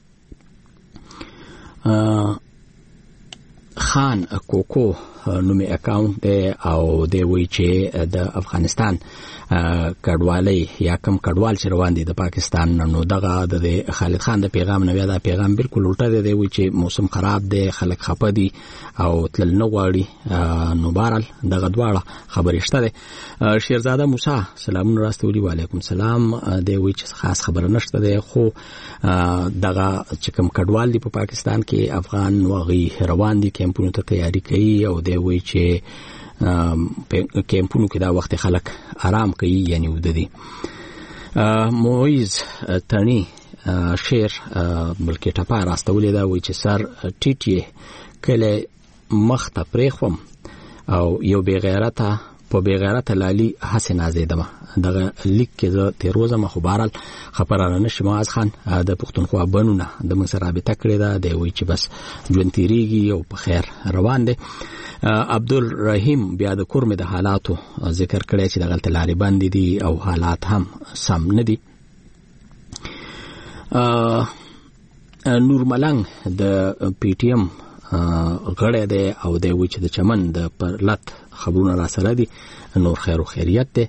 خان کوکو نومي اکاونټ دی او دی وایي چې د افغانستان کډوالۍ یا کم کډوال چې روان دي د پاکستان نو دغه د خالد خان د پیغام نه بیا دا پیغام بالکل الټه دی. دی وایي چې موسم خراب دی، خلک خفه دي او تلل نه غواړي. نو بهرحال دغه دواړه خبرې شته دی. شیرزاده موسی سلامونه راستولي. وعلیکم سلام. دی وایي چې خاص خبره نشته دی، خو دغه چې کم کډوال دي په پاکستان کې افغان نو هغوی روان دي، کیمپونو ته تیاری کوي او دی وایي چې کیمپونو کې دا وخت خلک آرام کوي یعنی وده دي. مویز تنی شیر بلکې ټپه راستولې دا وایي چې سر ټیټ یې کله مخ ته پرېښوم او یو بې غیرته په بې غیرته لالي هسې نازېدمه. دغه لیک کې زه تېروځم، خو بهرحال خفه رانه نه شي. معاذ خان د پښتونخوا بنونه د موږ سره رابطه کړې ده. دی وایي چې بس ژوند تېرېږي او په خیر روان دی. عبدالرحیم بیا د کورمې د حالاتو ذکر کړی چې دغلته لارې بندې دي او حالات هم سم نه دي. نور ملنګ د پی ټي ایم غړی دی او دی وایي چې د چمن د پرلت خبرونه را سره دي، نور خیر و خیریت دی.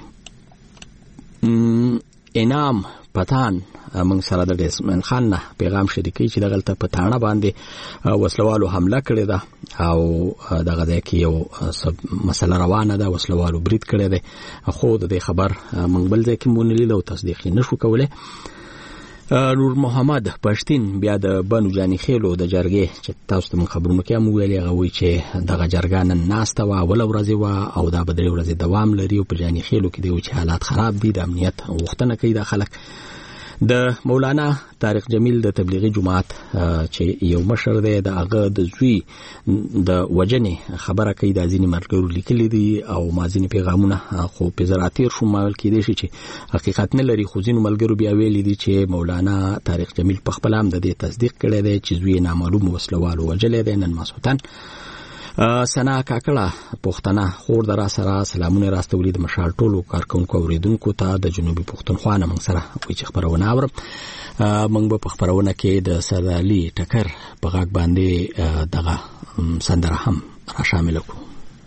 انعام پتان موږ سره د اسماعیل خان نه پیغام شریکوي چې دغلته په تاڼه باندې وسلوالو حمله کړې ده او دغه ځای کې یو مسله روانه ده، وسلوالو برید کړی دی. خو د دې خبر موږ بل ځای کې مو نه لید او تصدیق یې نه شو کولی. نور محمد پښتین بیا د بنو جاني خیلو د جرګې چې تاسو ته موږ خبرونه کې هم ویلي، هغه وایي چې دغه جرګه نن ناسته وه، اوله ورځې وه او دا به درې ورځې دوام لري او په جاني خیلو کې دی وایي چې حالات خراب دي، د امنیت غوښتنه کوي دا خلک. د مولانا طارق جمیل د تبلیغي جماعت چې یو مشر دی د هغه د زوی د وجنې خبره کوي، دا ځینې ملګرو لیکلي دي او ما ځینې پیغامونه خو په زر تیر شو ما ویل کېدای شي چې حقیقت نه لري، خو ځینو ملګرو بیا ویلي دي چې مولانا طارق جمیل په خپله هم د دې تصدیق کړی دی چې زوی نامعلوم وسلوالو وژلی دی نن ماسخوتن. سنا کاکړه پښتنه خور د را سره سلامونه راستولي د مشال ټولو کارکونکو اوریدونکو ته د جنوبي پښتونخوا نه موږ سره وایي چې خبرونه اورم. موږ به په خبرونه کې د سردالي ټکر په غږ باندې دغه سندره هم را شامله کړو.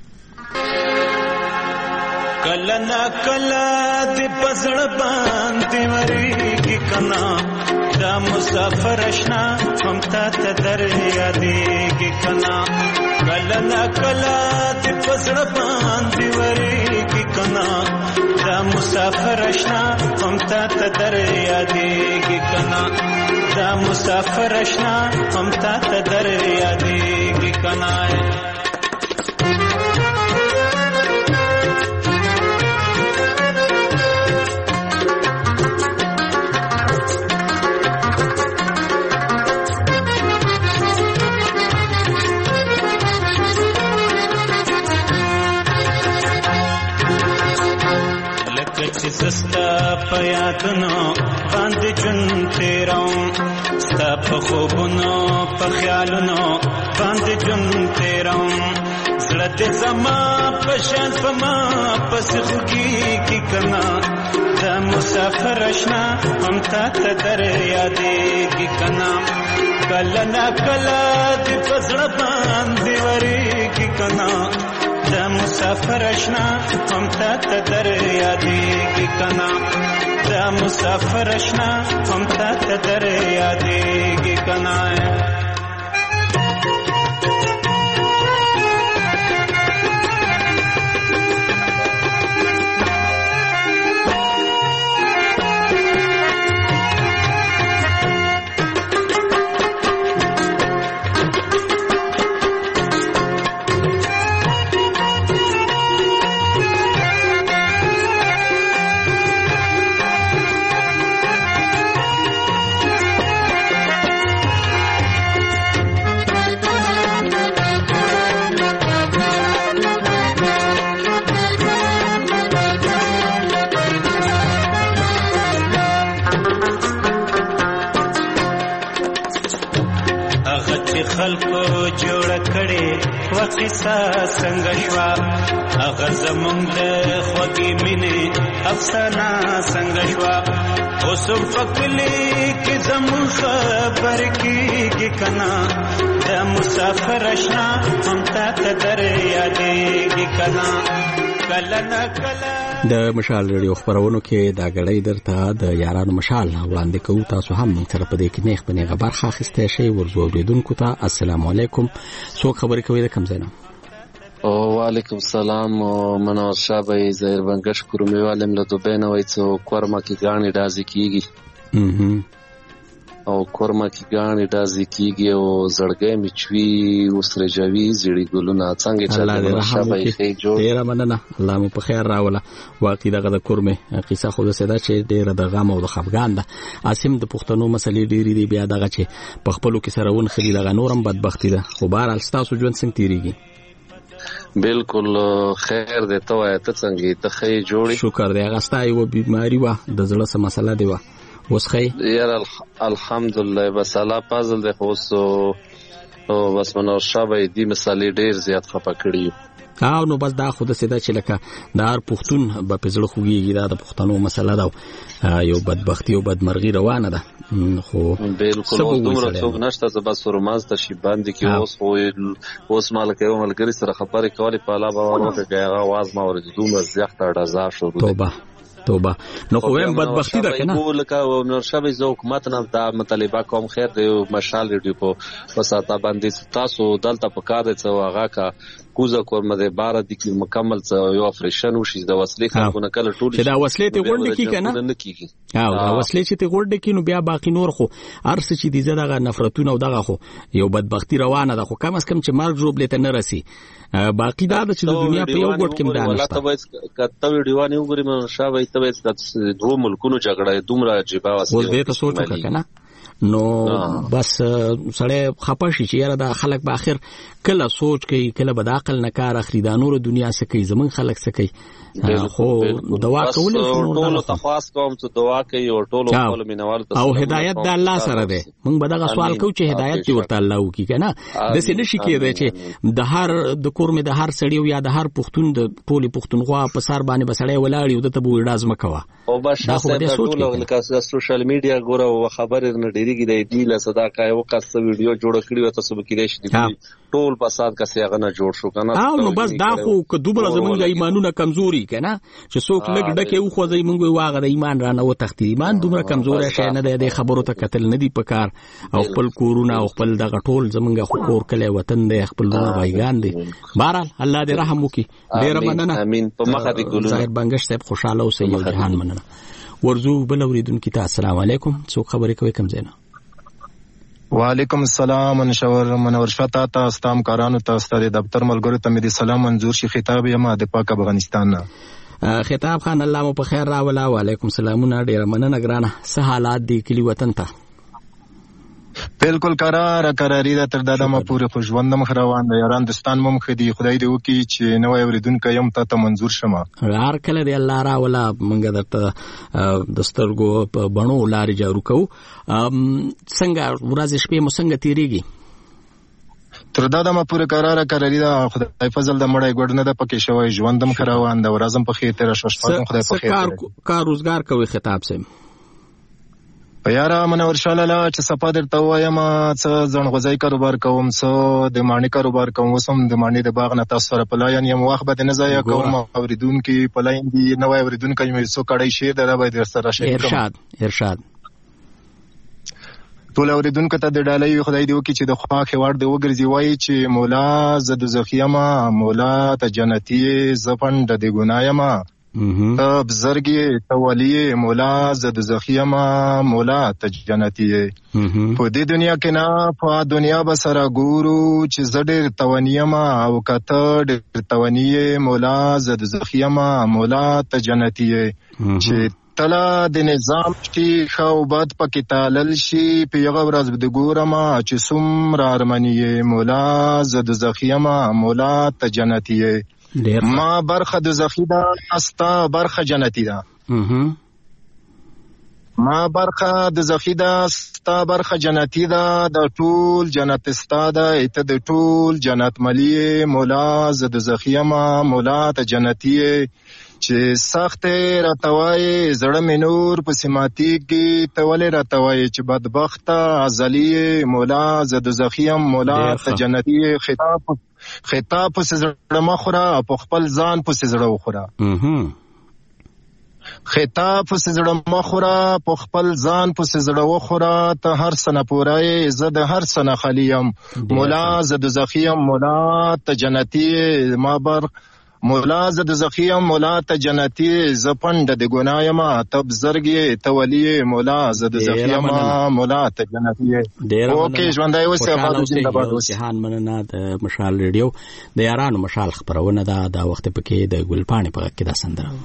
کله نا کله د پزړ باندې ورېږي کنا دا مسافر اشنا هم تا ته در یادېږي کنا کله نا کله د پزړ باندې ورېږي کنا دا مسافر اشنا هم تا ته در یادېږي کنا دا مسافر اشنا هم تا ته در یادېږي کنا سستا پیاتنو باندې جون تیروم ستا په خوبونو په خیالونو باندې جون تیروم زړه دې زما په شان په ما پس خوږیږي کنا دا مسافر اشنا هم تا ته در یادېږي کنا کله نا کله دې په زړه باندې ورېږي کنا دا مسافر اشنا هم تا ته در یادېږي کنا دا مسافر اشنا هم تا ته در یادېږي کنا خلکو جوړ کړي وقصه څنګه شوا هغه زمونږ د خوږې مینې افسانه څنګه شوا اوس فکلې کې زمون خبر کېږي کنا د مسافر اشنا هم تا ته در یادېږي کنا کله نه کله د مشال ریډیو خبرونو کې دا غړې درته د یارانو مشال وړاندې کوو. تاسو هم موږ سره په دې کې نیغ په نیغه برخه اخیستی شئ. ورځو اورېدونکو ته السلام علیکم. څوک خبرې کوي د کوم ځای نه؟ وعلیکم السلام. منور شاه بھائی ظاهر بنګش کورمې والم له دوبۍ نه وایي څو کورما کې ګاڼې ډازې کېږي او کورما کې ګاڼې ډازې کېږي او زړګی مې چوي اوس رجوي زیړي ګلونه څنګه چلې منور شاه بھائی ښې جوړ ډېره مننه. الله مو په خیر راوله. واقعي دغه د کورمې قصه خو داسې ده چې ډېره د غم او د خفګان ده. اسیم د پښتنو مسلې ډېرې دي بیا دغه چې په خپلو کې سره ونښلي دغه نورم بدبختي ده. خو بهرحال ستاسو ژوند څنګه تېرېږي؟ بالکل خیر دی. ته وایه ته څنګه ته ښه جوړې؟ شکر دی. هغه ستا یوه بیماري وه د زړه څه مسله دی وه اوس ښه یاره الحمدلله بس الله فضل دی. خو اوس بس منور شاه بھائی دې مسالې ډېر زیات خفه کړي او نو بس دا خو داسې ده چې لکه د هر پښتون به په زړه خوږېږي. دا د پښتنو مسله ده یو بدبختي او بدمرغي روانه ده. خو بالکل اوس دومره څوک نشته زه بس ورماز ته شي باندې کې اوس خو اوس ما لکه یو ملګري سره خبرې کولې په الله باور وکړه که هغه اواز ما اورېد دومره زیاته ډزا شروع دی. توبه توبه. نو خو ویم بدبختي ده که نه لکه نور شبې زه حکومت نه دا مطالبه کوم خیر دی مشال ریډیو په وساته باندې تاسو دلته په کار دی څه هغه کا کوزه کورمه د بار د کې مکمل څه یو افریشن وشي د وسلې خلکونه کله ټول چې دا وسلې ته غونډه کی کنه نه کیږي او دا وسلې چې ته غونډه کی نو بیا باقی نور خو ارس چې دي زړه نفرتونه او دغه خو یو بدبختی روانه ده. خو کم از کم چې مرګ جوړ لته نه رسی باقی دا چې د دنیا په یو ګډ کې مدانه ولا ته وایي کته ویډیوانه وګورئ مې شاه وایي ته وایي د دوه ملکونو جګړه دومره عجیب واسه اوس دې ته سوچ وکړه کنه نو بس سړی خپه شي چې یاره دا خلک به اخر کله سوچ کوي کله به د عقل نه کار اخلي دا نور دنیا څه کوي زمون خلک څه کوي. خو دعا کول ټول ته خاص کوم چې دعا کوي او ټول خپل مینوال ته او هدایت د الله سره ده. موږ به دا سوال کوو چې هدایت دی ورته الله وکي کنه د څه نشي کېدای چې د هر د کورمې د هر سړی یا د هر پښتون د ټولي پښتونخوا په سر باندې بسړی ولاړی او د ته بو ډاز مکوا او بس ټول لکه سوشل میډیا ګوره او خبر نه ډیریږي د دې له صدا کای او قصه ویډیو جوړ کړی و تاسو به کېدای شي ټول فساد کا سیغه نه جوړ شو کنه او نو بس دا خو که دوبره زمونږ ایمانونه کمزوري کنه چې څوک لګ ډکه او خو زې مونږ واغه د ایمان رانه و تختی ایمان دومره کمزوري شي نه د خبرو ته قتل نه دی پکار او خپل کورونه او خپل دغه ټول زمونږ خو کور کله وطن دی خپل دونه بایګان دی. بهرحال الله دې رحم وکي. ډیر مننه. امين. په مخه دې ګلونه ظاهر بنگش صاحب خوشاله اوسئ یو جهان مننه. ورزو بل اوریدونکو ته السلام علیکم. څوک خبرې کوي کوم ځای نه؟ وعلیکم السلام. منشور منور شتا تا استام کارانو ته ستاسو دفتر ملګرو ته مې سلام منظور شي خطاب یم د پاک افغانستان نه. خطاب خان الله مو په خیر راولا. وعلیکم سلامونه. ډیر مننه ګرانه. څه حالات دی کلی وطن ته؟ بالکل قرار قراری دا تر داده ما پوره خو ژوند مخ روان دی. یاران دوستان مم خدي خدای دې وکي چې نوې اوریدونکو یم ته ته منظور شمه. هر کله دی الله را ولا منګه درته دسترګو په بڼو لارې جارو کو. څنګه ورځ شپې مو څنګه تیریږي؟ تر داده ما پوره قرار قراری دا خدای فضل د مړی ګډ نه د پکې شوی ژوندم خ روان دا ورځم په خیر تر شپه خدای په خیر. کار روزګار کوي خطاب سم یاره منور شاله چې صفه درته وایم څه ځنغوځي کاروبار کوم څه د مانی کاروبار کوم وسم د مانی د باغ نه تاسو سره پلاین یم وخت به نه ځای کوم اوریدونکو پلاین دی نو اوریدونکو مې څو کړی شي دا به در سره شي. ارشاد ارشاد ټول اوریدونکو ته د ډالۍ خدای دی وکي چې د خوا خوار دی وګرځي وای چې مولا زد زخیما مولا ته جنتی زفند د ګنایما تب زرگی تولی مولا زد زخیما مولا ته جنتی په دې دنیا کې نه په دنیا بسره ګورو چې زډر تونیما او کته ډر تونیه مولا زد زخیما مولا ته جنتی چې تلا د نظام شي خوبات پکې تالل شي پیغه ورځ د ګورما چې سوم را ارمنیه مولا زد زخیما مولا ته جنتی ما برخه د زخیدا استا برخه جنتی دا زما برخه د زخی ده ستا برخه جنتی ده د ټول جنت ستا ده ته د ټول جنت ملی مولا زه د زخیمه مولا ته جنتی چې سخت راتوای زړه مې نور په سماتیږي ته ولې راتوای چې بدبخته ازلی مولا زه د زخیم مولا ته جنتی خطاب خطاب په زړه مخوره په خپل ځان په زړه وخوره خطاب په زړه مخوره په خپل ځان په زړه وخوره ته هر سنه پورای زه د هر سنه خلیم مولا زه د زخیم مولا ته جنتی ما بر مولا زه د زخیم مولا ته جنتی زه پنډه د ګنایم ته بزرګي ته ولی مولا زه د زخیم مولا ته جنتی اوکې ژوندای اوسه اباد زنده‌باد اوسه جهان مننه د مشال ریډیو د یارانو مشال خبرونه ده د وخت پکې د ګلپاڼې په کې دا سندره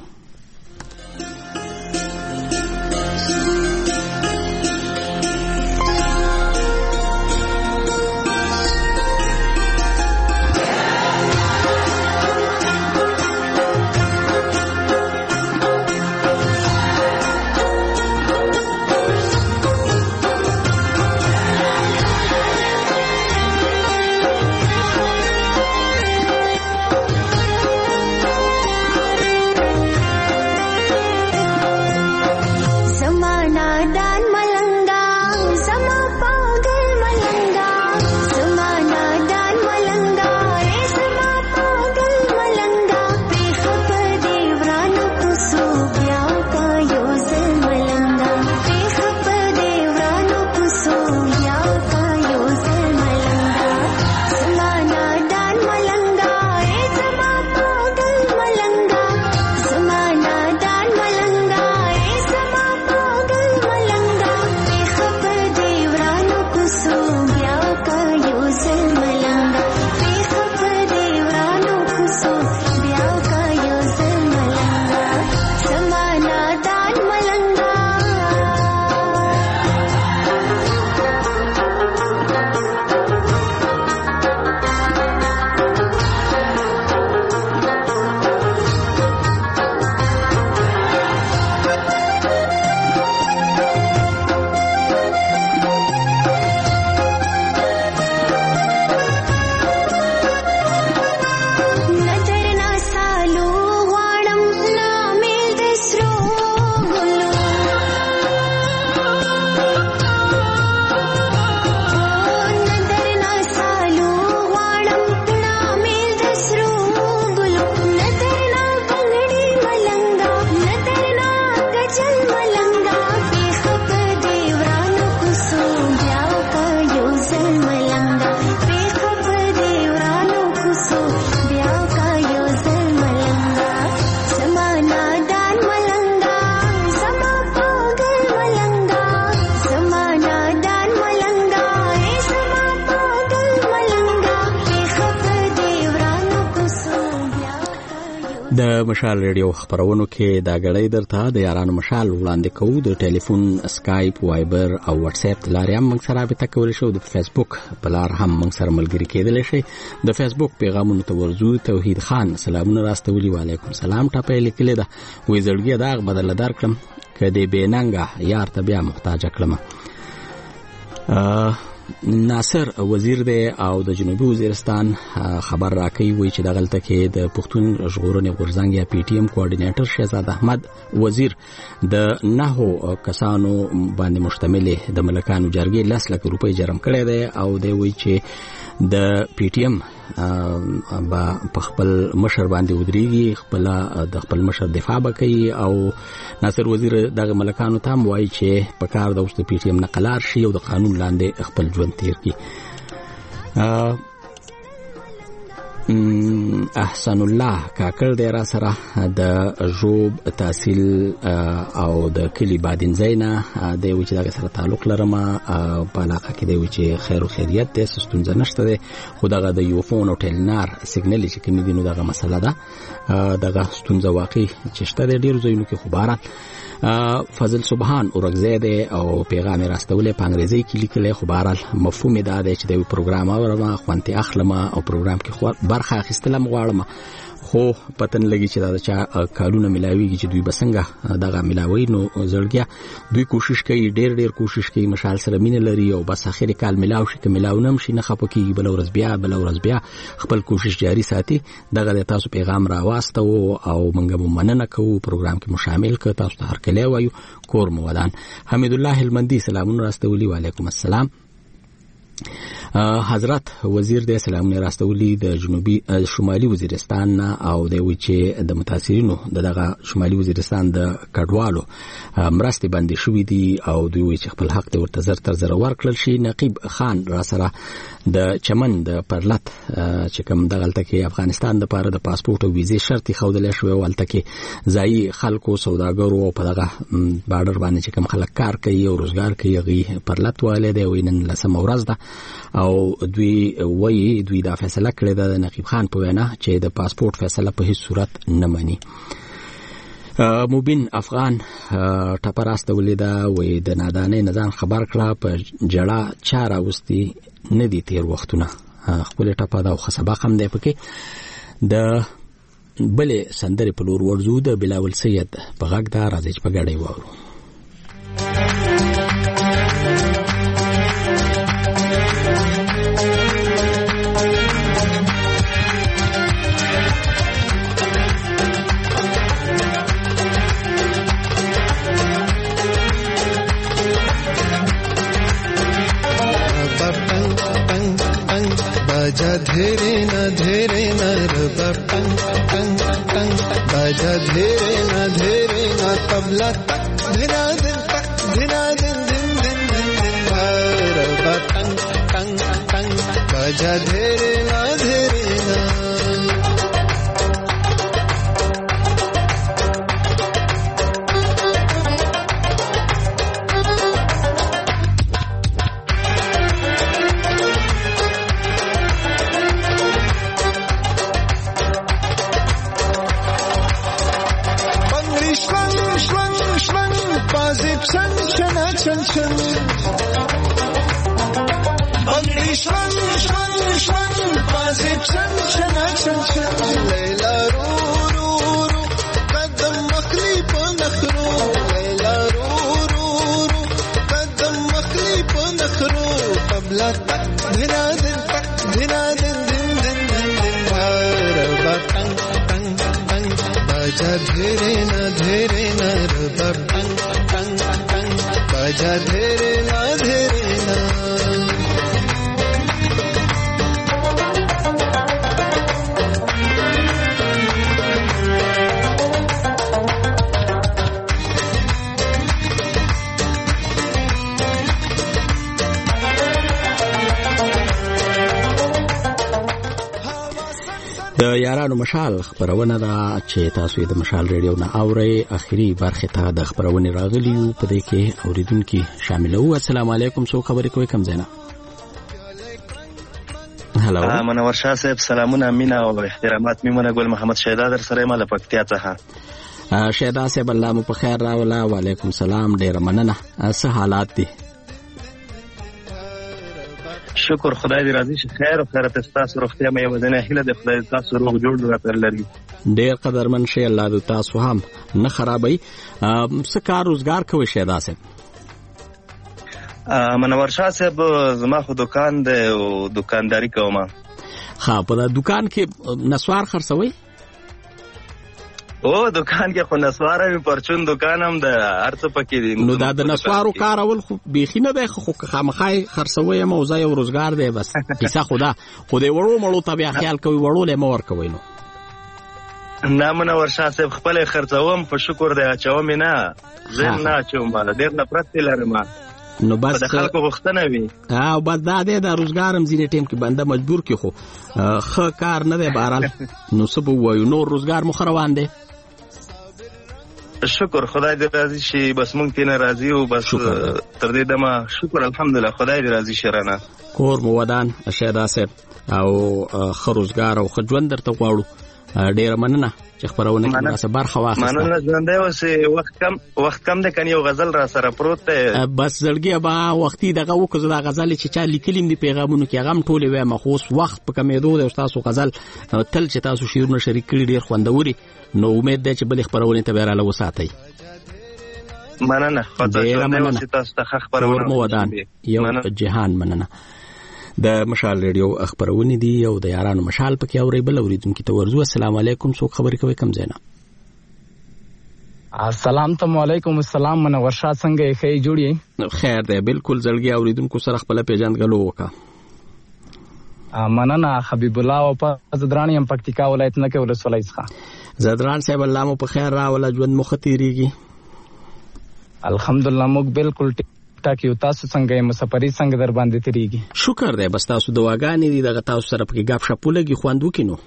د مشال ریډیو خبرونو کې دا غړې درته د یارانو مشال وړاندې کوو د ټلیفون اسکایپ وایبر او واتس اپ لارې هم موږ سره رابطه کولی شو د فیسبوک په لار هم موږ سره ملګري کېدلی شي د فیسبوک پیغامونو ته ورځو توحید خان سلامونه راستولي وعلیکم سلام ټاپه لیکلې ده وې زړګي داغ بدل در کړم کدی بیننګه یار ته بیا محتاج کړم ناصر وزیر دی او د جنوبي وزیرستان خبر راکوي وی چې د غلطه کې د پښتون ژغورنې غورځنګ یا پی ټی ایم کوارډینیټر شهزاد احمد وزیر د نهو کسانو باندې مشتمل د ملکانو جرګې لاس لک روپۍ جرم کړی دی او دی وی چې د پی ټی ایم با په خپل مشر باندې ودرېږي خپل د خپل مشر دفاع وکړي او ناصر وزیر دغه ملکانو ته وایي چې په کار د اوس د پی ټی ایم نقلار شي او د قانون لاندې خپل ژوند تیر کړي احسن الله کاکل دی را سره د ژوب تحصیل او د کلی بادینځای نه دی وی چې دغه سره تعلق لرم په علاقه کې دی وی چې خیر او خیریت دی ستونزه نشته دی خو دغه د یو فون او ټیلنار سیګنل چې کوم دي نو دغه مسله ده دغه ستونزه واقعي چې شته دی ډیر ځایونو کې خو باران فضل سبحان اورګزیده او پیغام راستولې په انګریزي کې لیکل خو بهرحال مفهوم دا دی چې د پروګرام اورما خوانتي اخلم او پروګرام کې خو برخه اخیستلم غواړم خو پتن لګی چې دا چا کارونه ملاویږي چې دوی بسنګه دغه ملاوي نو زړګیا دوی کوشش کوي ډېر ډېر کوشش کوي مشال سره مینه لري او بس اخر کال ملاو شي که ملاو نم شي نه خپکی بل ورځ بیا بل ورځ بیا خپل کوشش جاری ساتي دغه تاسو پیغام را واسطه او منګه مننه کوو پروګرام کې مو شامل ک تاسو ته هر کله وایو کور مو ودان حمید الله هلمندي سلامونه راستولي وعلیکم السلام حضرت وزیر د سلامونه راستولي د جنوبي شمالي وزیرستان او د وچې د متاثرینو دغه شمالي وزیرستان د کډوالو مرستې باندې شوې دي او دوی چې خپل حق ته ورته زر تر زر ورکړل شي. نقیب خان را سره د چمن د پرلط چې کوم دغلته کې افغانستان د پاره د پاسپورت او ویزې شرط خوندل شوی ولته کې ځای خلکو سوداګرو په دغه بارډر باندې چې کوم خلک کار کوي او روزګار کوي غي پرلط والے دی وینن لسم ورځ ده او دوی وایي دوی دا فیصله کړې ده د نقیب خان په وینا چې د پاسپورت فیصله په هیڅ صورت نه مني. مبین افغان ټپراسته ولیدا وې د نادانې نزان خبر کړه په جړه چار اوستي نه دي تیر وختونه خپل ټپا دا خو سبق هم دی پکې د بلې سندرې په لور ورزو د بلاول سید په غږ دا راځي چې په ګډې وورو. बाजा धेरे न धेरे न रबा टंग टंग टंग बाजा धेरे न धेरे न तबला तक धिना दिन तक धिना दिन दिन दिन दिन दिन रबा टंग टंग टंग बाजा धेरे न धेरे न धेरे न धेरे न रबा टंग टंग टंग बाजा धेरे न धेरे न د یارانو مشال خبرونه دا چې تاسو د مشال ریډیو نه اورئ اخیری برخه ته د خبرونه راغلیو په دې کې اوریدونکو شامل وو. السلام علیکم سو خبرې کوي کم زینا هلو منور شاه صاحب سلامونه مینا او احترامات میمونه ګل محمد شهدا در سره مال پکتیا څخه شهدا صاحب الله مو په خیر راولا. وعلیکم سلام ډیر مننه څه حالات دي؟ شکر خدای دې راضي شي خیر او خیرت تاسو روغتیا مې ودانه هله د خدای تاسو روغ جوړ راته لري ډیر قدرمن شي الله دې تاسو هم نه خرابای. څه کار روزګار کوي شهدا صاحب؟ منور شاه صاحب زما خو دکان دی او دکانداری کوم. ها په دکان کې نسوار خرڅوي؟ او دکان کې خو نسوار او پرچون دکان هم د ارڅ پکې دي. نو دا د نسوارو کار اول خو بيخي نه دی خو خامخای خرڅوي موزه او روزګار دی بس کیسه خدا خو دې وړو مړو ته بیا خیال کوي وړو له مور کوي. نو نه منور شاه صاحب خپل خرڅوم په شکر دی اچوم نه زه نه اچوم بالا ډیر نفرت لرم نو بس د خلکو غوښتنه وي او بس دا د روزګار هم ځینې ټیم کې بنده مجبور کی خو خ کار نه دی بهرال نو سبو وایو نو روزګار مخ روان دی. شکر خدای دې راضي شي بس مونږ تینا راضي او بس تر دې دمه شکر الحمدلله خدای دې راضي شرانه کور مو ودان شهدا صاحب او خروزګار او خجوند درته غواړو ډیره مننه چې خبرونه کې تاسو برخه واخیسته. مننه ژوندې اوسې، وخت کم وخت کم د کني یو غزل را سره پروت دی. بس زړګي به وختي دغه وکړو دا غزل چې چا لیکلیم دی پیغامونو کې هغه ټوله وای مخوس وخت په کمیدو د تاسو غزل تل چې تاسو شیرونه شریک کړي ډیر خوندوري، نو امید ده چې بل خبرونه ته بیره له وساتئ. مننه خدای دې تاسو ته خبرونه ودان یو جهان مننه. د مشال ریډیو خبرونه دي او د یارانو مشال پکې اوري بل اوریدونکو ته ورزو. السلام علیکم، څوک خبرې کوي کم زینا؟ السلام تم علیکم. السلام منور شاه، څنګه یې؟ خیر جوړی؟ خیر دی بالکل. زړګي اوریدونکو سره خپل پیژندګلو وکا. مننه حبیب الله او په زدرانی هم پکتیکا ولایت نه کې ولسوالۍ څخه. زدران صاحب الله مو په خیر را ول ژوند مخ تیریږي؟ الحمدلله موږ بالکل ټاکي. تاسو څنګه یې؟ مسافرۍ څنګه در باندې تیریږي؟ شکر دی. بس تاسو دواګانې دي دغه تاسو سره پکې غاب شپولګي خوندو کینو.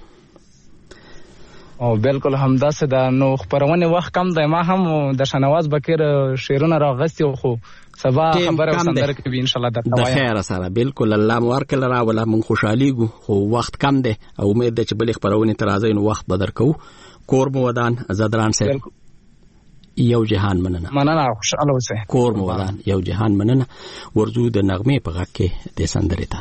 او بالکل همداسې دا. نو خبرونه وخت کم دی، ما هم د شنواز بکیر شیرونه راغستي خو سبا خبره سندره کوي ان شاء الله د خیر سره. بالکل الله مورکل را ولا من خوشاليګو خو وخت کم دی او امید ده چې بل خبرونه ترازه نو وخت بدر کو. کور مو ودان زدران صاحب یو جهان مننه. مننه خوشاله اوسه. کور مو ودان یو جهان مننه. ورزو د نغمه په غږ کې د سندره ته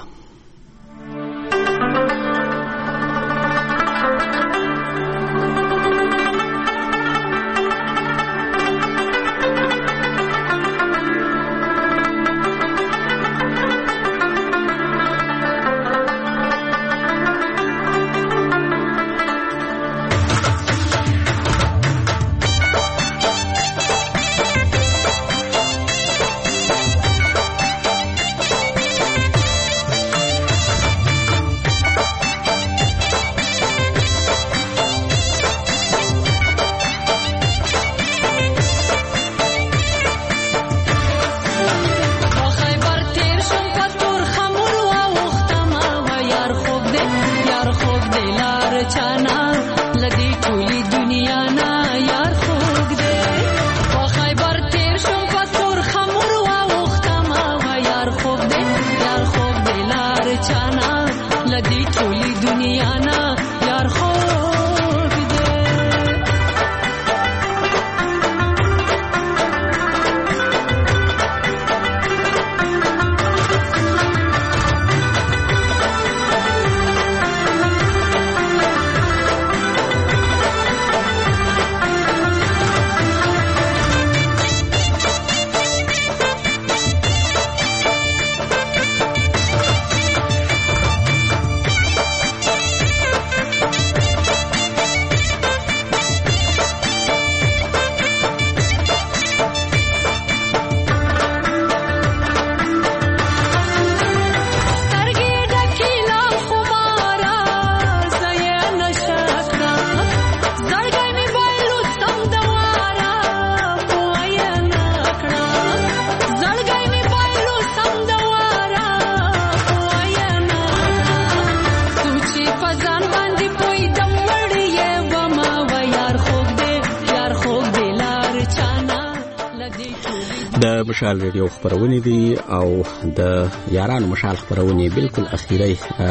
د مشال ریډیو خبرونه دي او د یارانو مشال خبرونه بالکل اخیری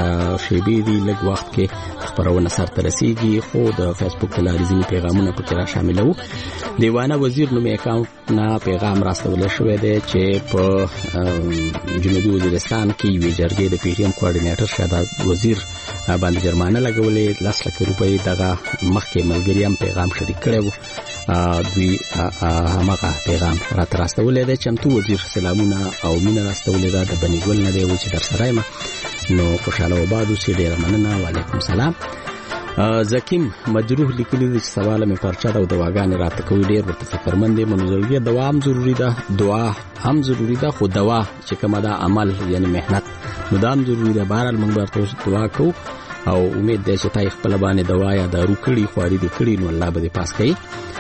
شیبې دي. لږ وخت کې خبرونه سره ترسيږي خو د فیسبوک د لارې ځینې پیغامونه پکې را شاملو. دیوانه وزیر نومي اکاونټ نه پیغام راستول شوی دی چې په جنوبي وزیرستان کې یو جرګې د پی ټی ایم کوارډینیټر شاداب وزیر باندې جرمانه لګولې لاس لک روپۍ. دغه مخکې ملګری هم پیغام شریک کړی وو. دوی هغه پیغام را ترستولې ده. چمتو وزیر سلامونه او مینه راستولې ده د بنیګل نه دی و چې در سره ما نو خوشاله وبادو سي ډیر مننه. وعلیکم سلام. زکیم مجروح لیکلی د سوال مې پرچا د دواګانې راته کوي. ډیر ورته فکرمند یم. منځلګي دوا هم ضروری ده، دعا هم ضروری ده، خو دوا چې کومه ده عمل یعنی مهنت نو دا هم ضروری ده. بهرحال موږ ورته دعا کوو او امید ده چې تاسو خپل باندې دوا یا دارو کړی خواري دي کړی نو الله به پاس کوي.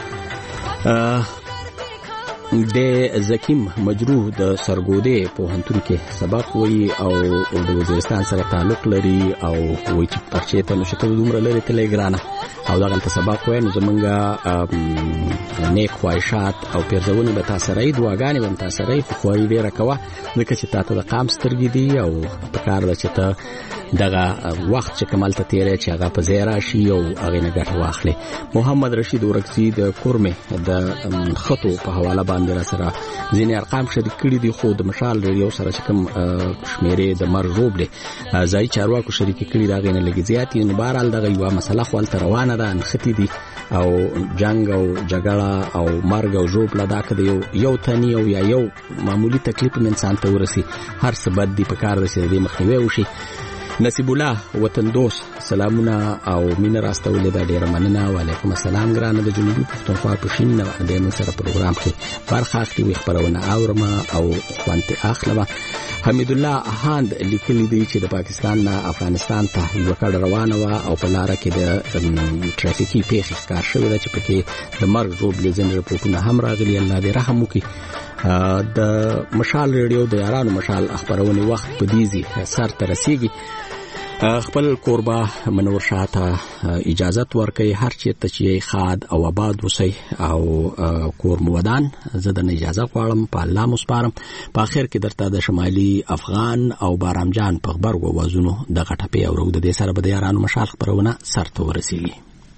د زکیم مجروح د سرګودې په هنتون کې سبق وی او د وزیرستان سره تعلق لري او وی چې پرچې ته نشته دومره لري تلګرانه او دا غلطه سبق وای نو زمونږه نیک خواهشات او پیرزونه به تاسو راي دواګانې به تاسو راي خو یې ډیره کوه ځکه چې تاسو د قام سترګې دي او په کار د چې ته دغه وخت چې کمال ته تیرې چې هغه په زیرا شي او هغه نه ګټه واخلي. محمد رشید ورکزی د کورمه د خطو په حواله باندې را سره ځینې ارقام شریک کړي دي، خو د مشال ریډیو سره چې کوم شمیرې د مر روبله ځای چارواکو شریک کړي دا غینه لګي زیاتې نو بهرحال دغه یو مسله خو تل روانه ده، انختی دي او جنگ او جګړه او مرګ او ژوبله دا کده یو یو تنی او یا یو معمولی تکلیف انسان ته ورسي هر څه بد دي په کار رسي د مخنیوي وشي. نصیب الله وطن دوست سلامونه او مين راستولې دا ډیره مننه. وعلیکم السلام ګرانه د جنوبي پښتونخوا په شین د نن سره پروګرام کې برخه اخلي خبرونه اورم او خوانته اخلم. حمید الله احاند لیکلي دی چې د پاکستان نه افغانستان ته یو کډ روانه و او په لار کې د ټرافیکي پیښې ښکار شوې ده چې پکې د مرګ روب لزن رپورټونه هم راغلي. الله دې رحم وکړي. د مشال ریډیو د یارانو مشال خبرونه وخت په دیزي سر ته رسیږي. خپل قربا منور شاته اجازه ورکړي هر چیرته چې خاد او آباد وسی او کور مودان زه د اجازه غواړم په الله مسپارم. په اخر کې درته د شمالي افغان او بارام جان په خبر ووازونو د غټپې او د دې سره به د یارانو مشال خبرونه سر ته ورسیږي.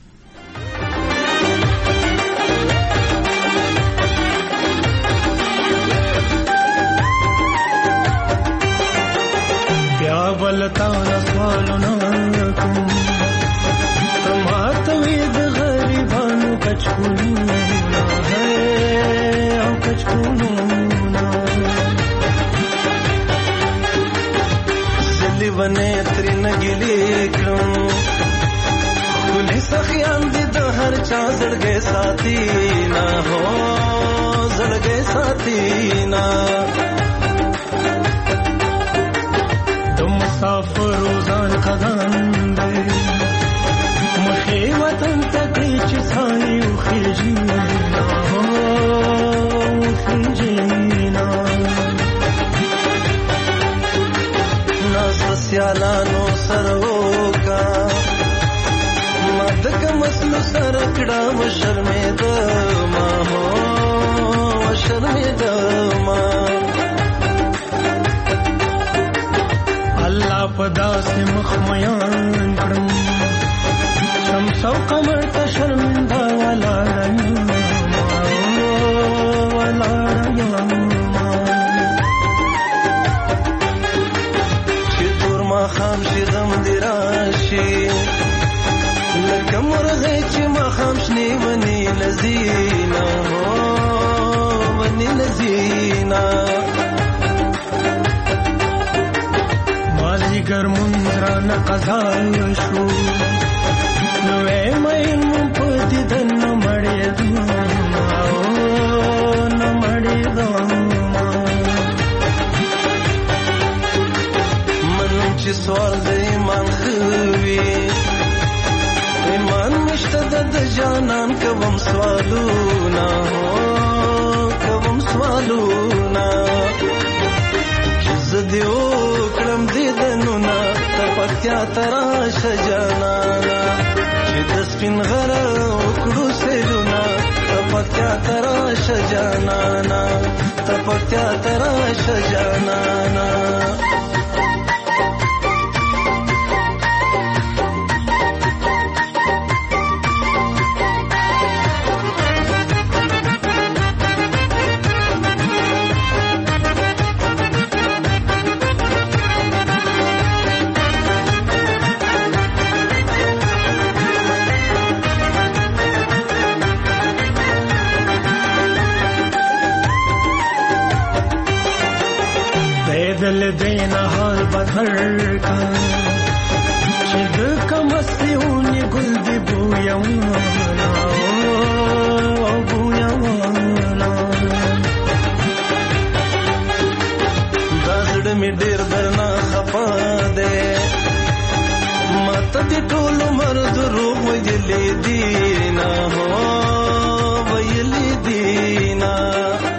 بلتا سوالونه کوم تماته وی د غریبانو کچکولونه او کچکولونه زلی ونه تر نګلی کړم کله سخیان دي د هر چا زړګي ساتي نه هو زړګي ساتي نه مسافر روزان قدم دے مخی وطن تکڑی چسانی خیجینا خیجینا ناس سیالانو سرو کا مدک مسلو سرکڑا و شرمید ما ہو و شرمید ما الله پدا سے مخمیان کرم شمسو قمر تا شرمندہ والا ریا والا ریا چی دور ما خام شی غم دی راشی لکم مرغی چی ما خام شنی ونی لزینا ونی لزینا گر منزران قضا شو نوے مین پتی دن مڑی داما نمڑی داما من چی سوال دا ایمان خوی ایمان مشتد دا جانان کبم سوالونا کبم سوالونا زدیو کرم دیدنونا تپکتیا تراش جانانا چی دسپین غر اکڑو سیلونا تپکتیا تراش جانانا تپکتیا تراش جانانا دل دینا حال بدر کا شد کمستی اونی گل دی بویا وانا بویا وانا دازڑ می ډیر درنا خفا دے ماتا دی ټول مرد روح ویلی دینا ہو ویلی دینا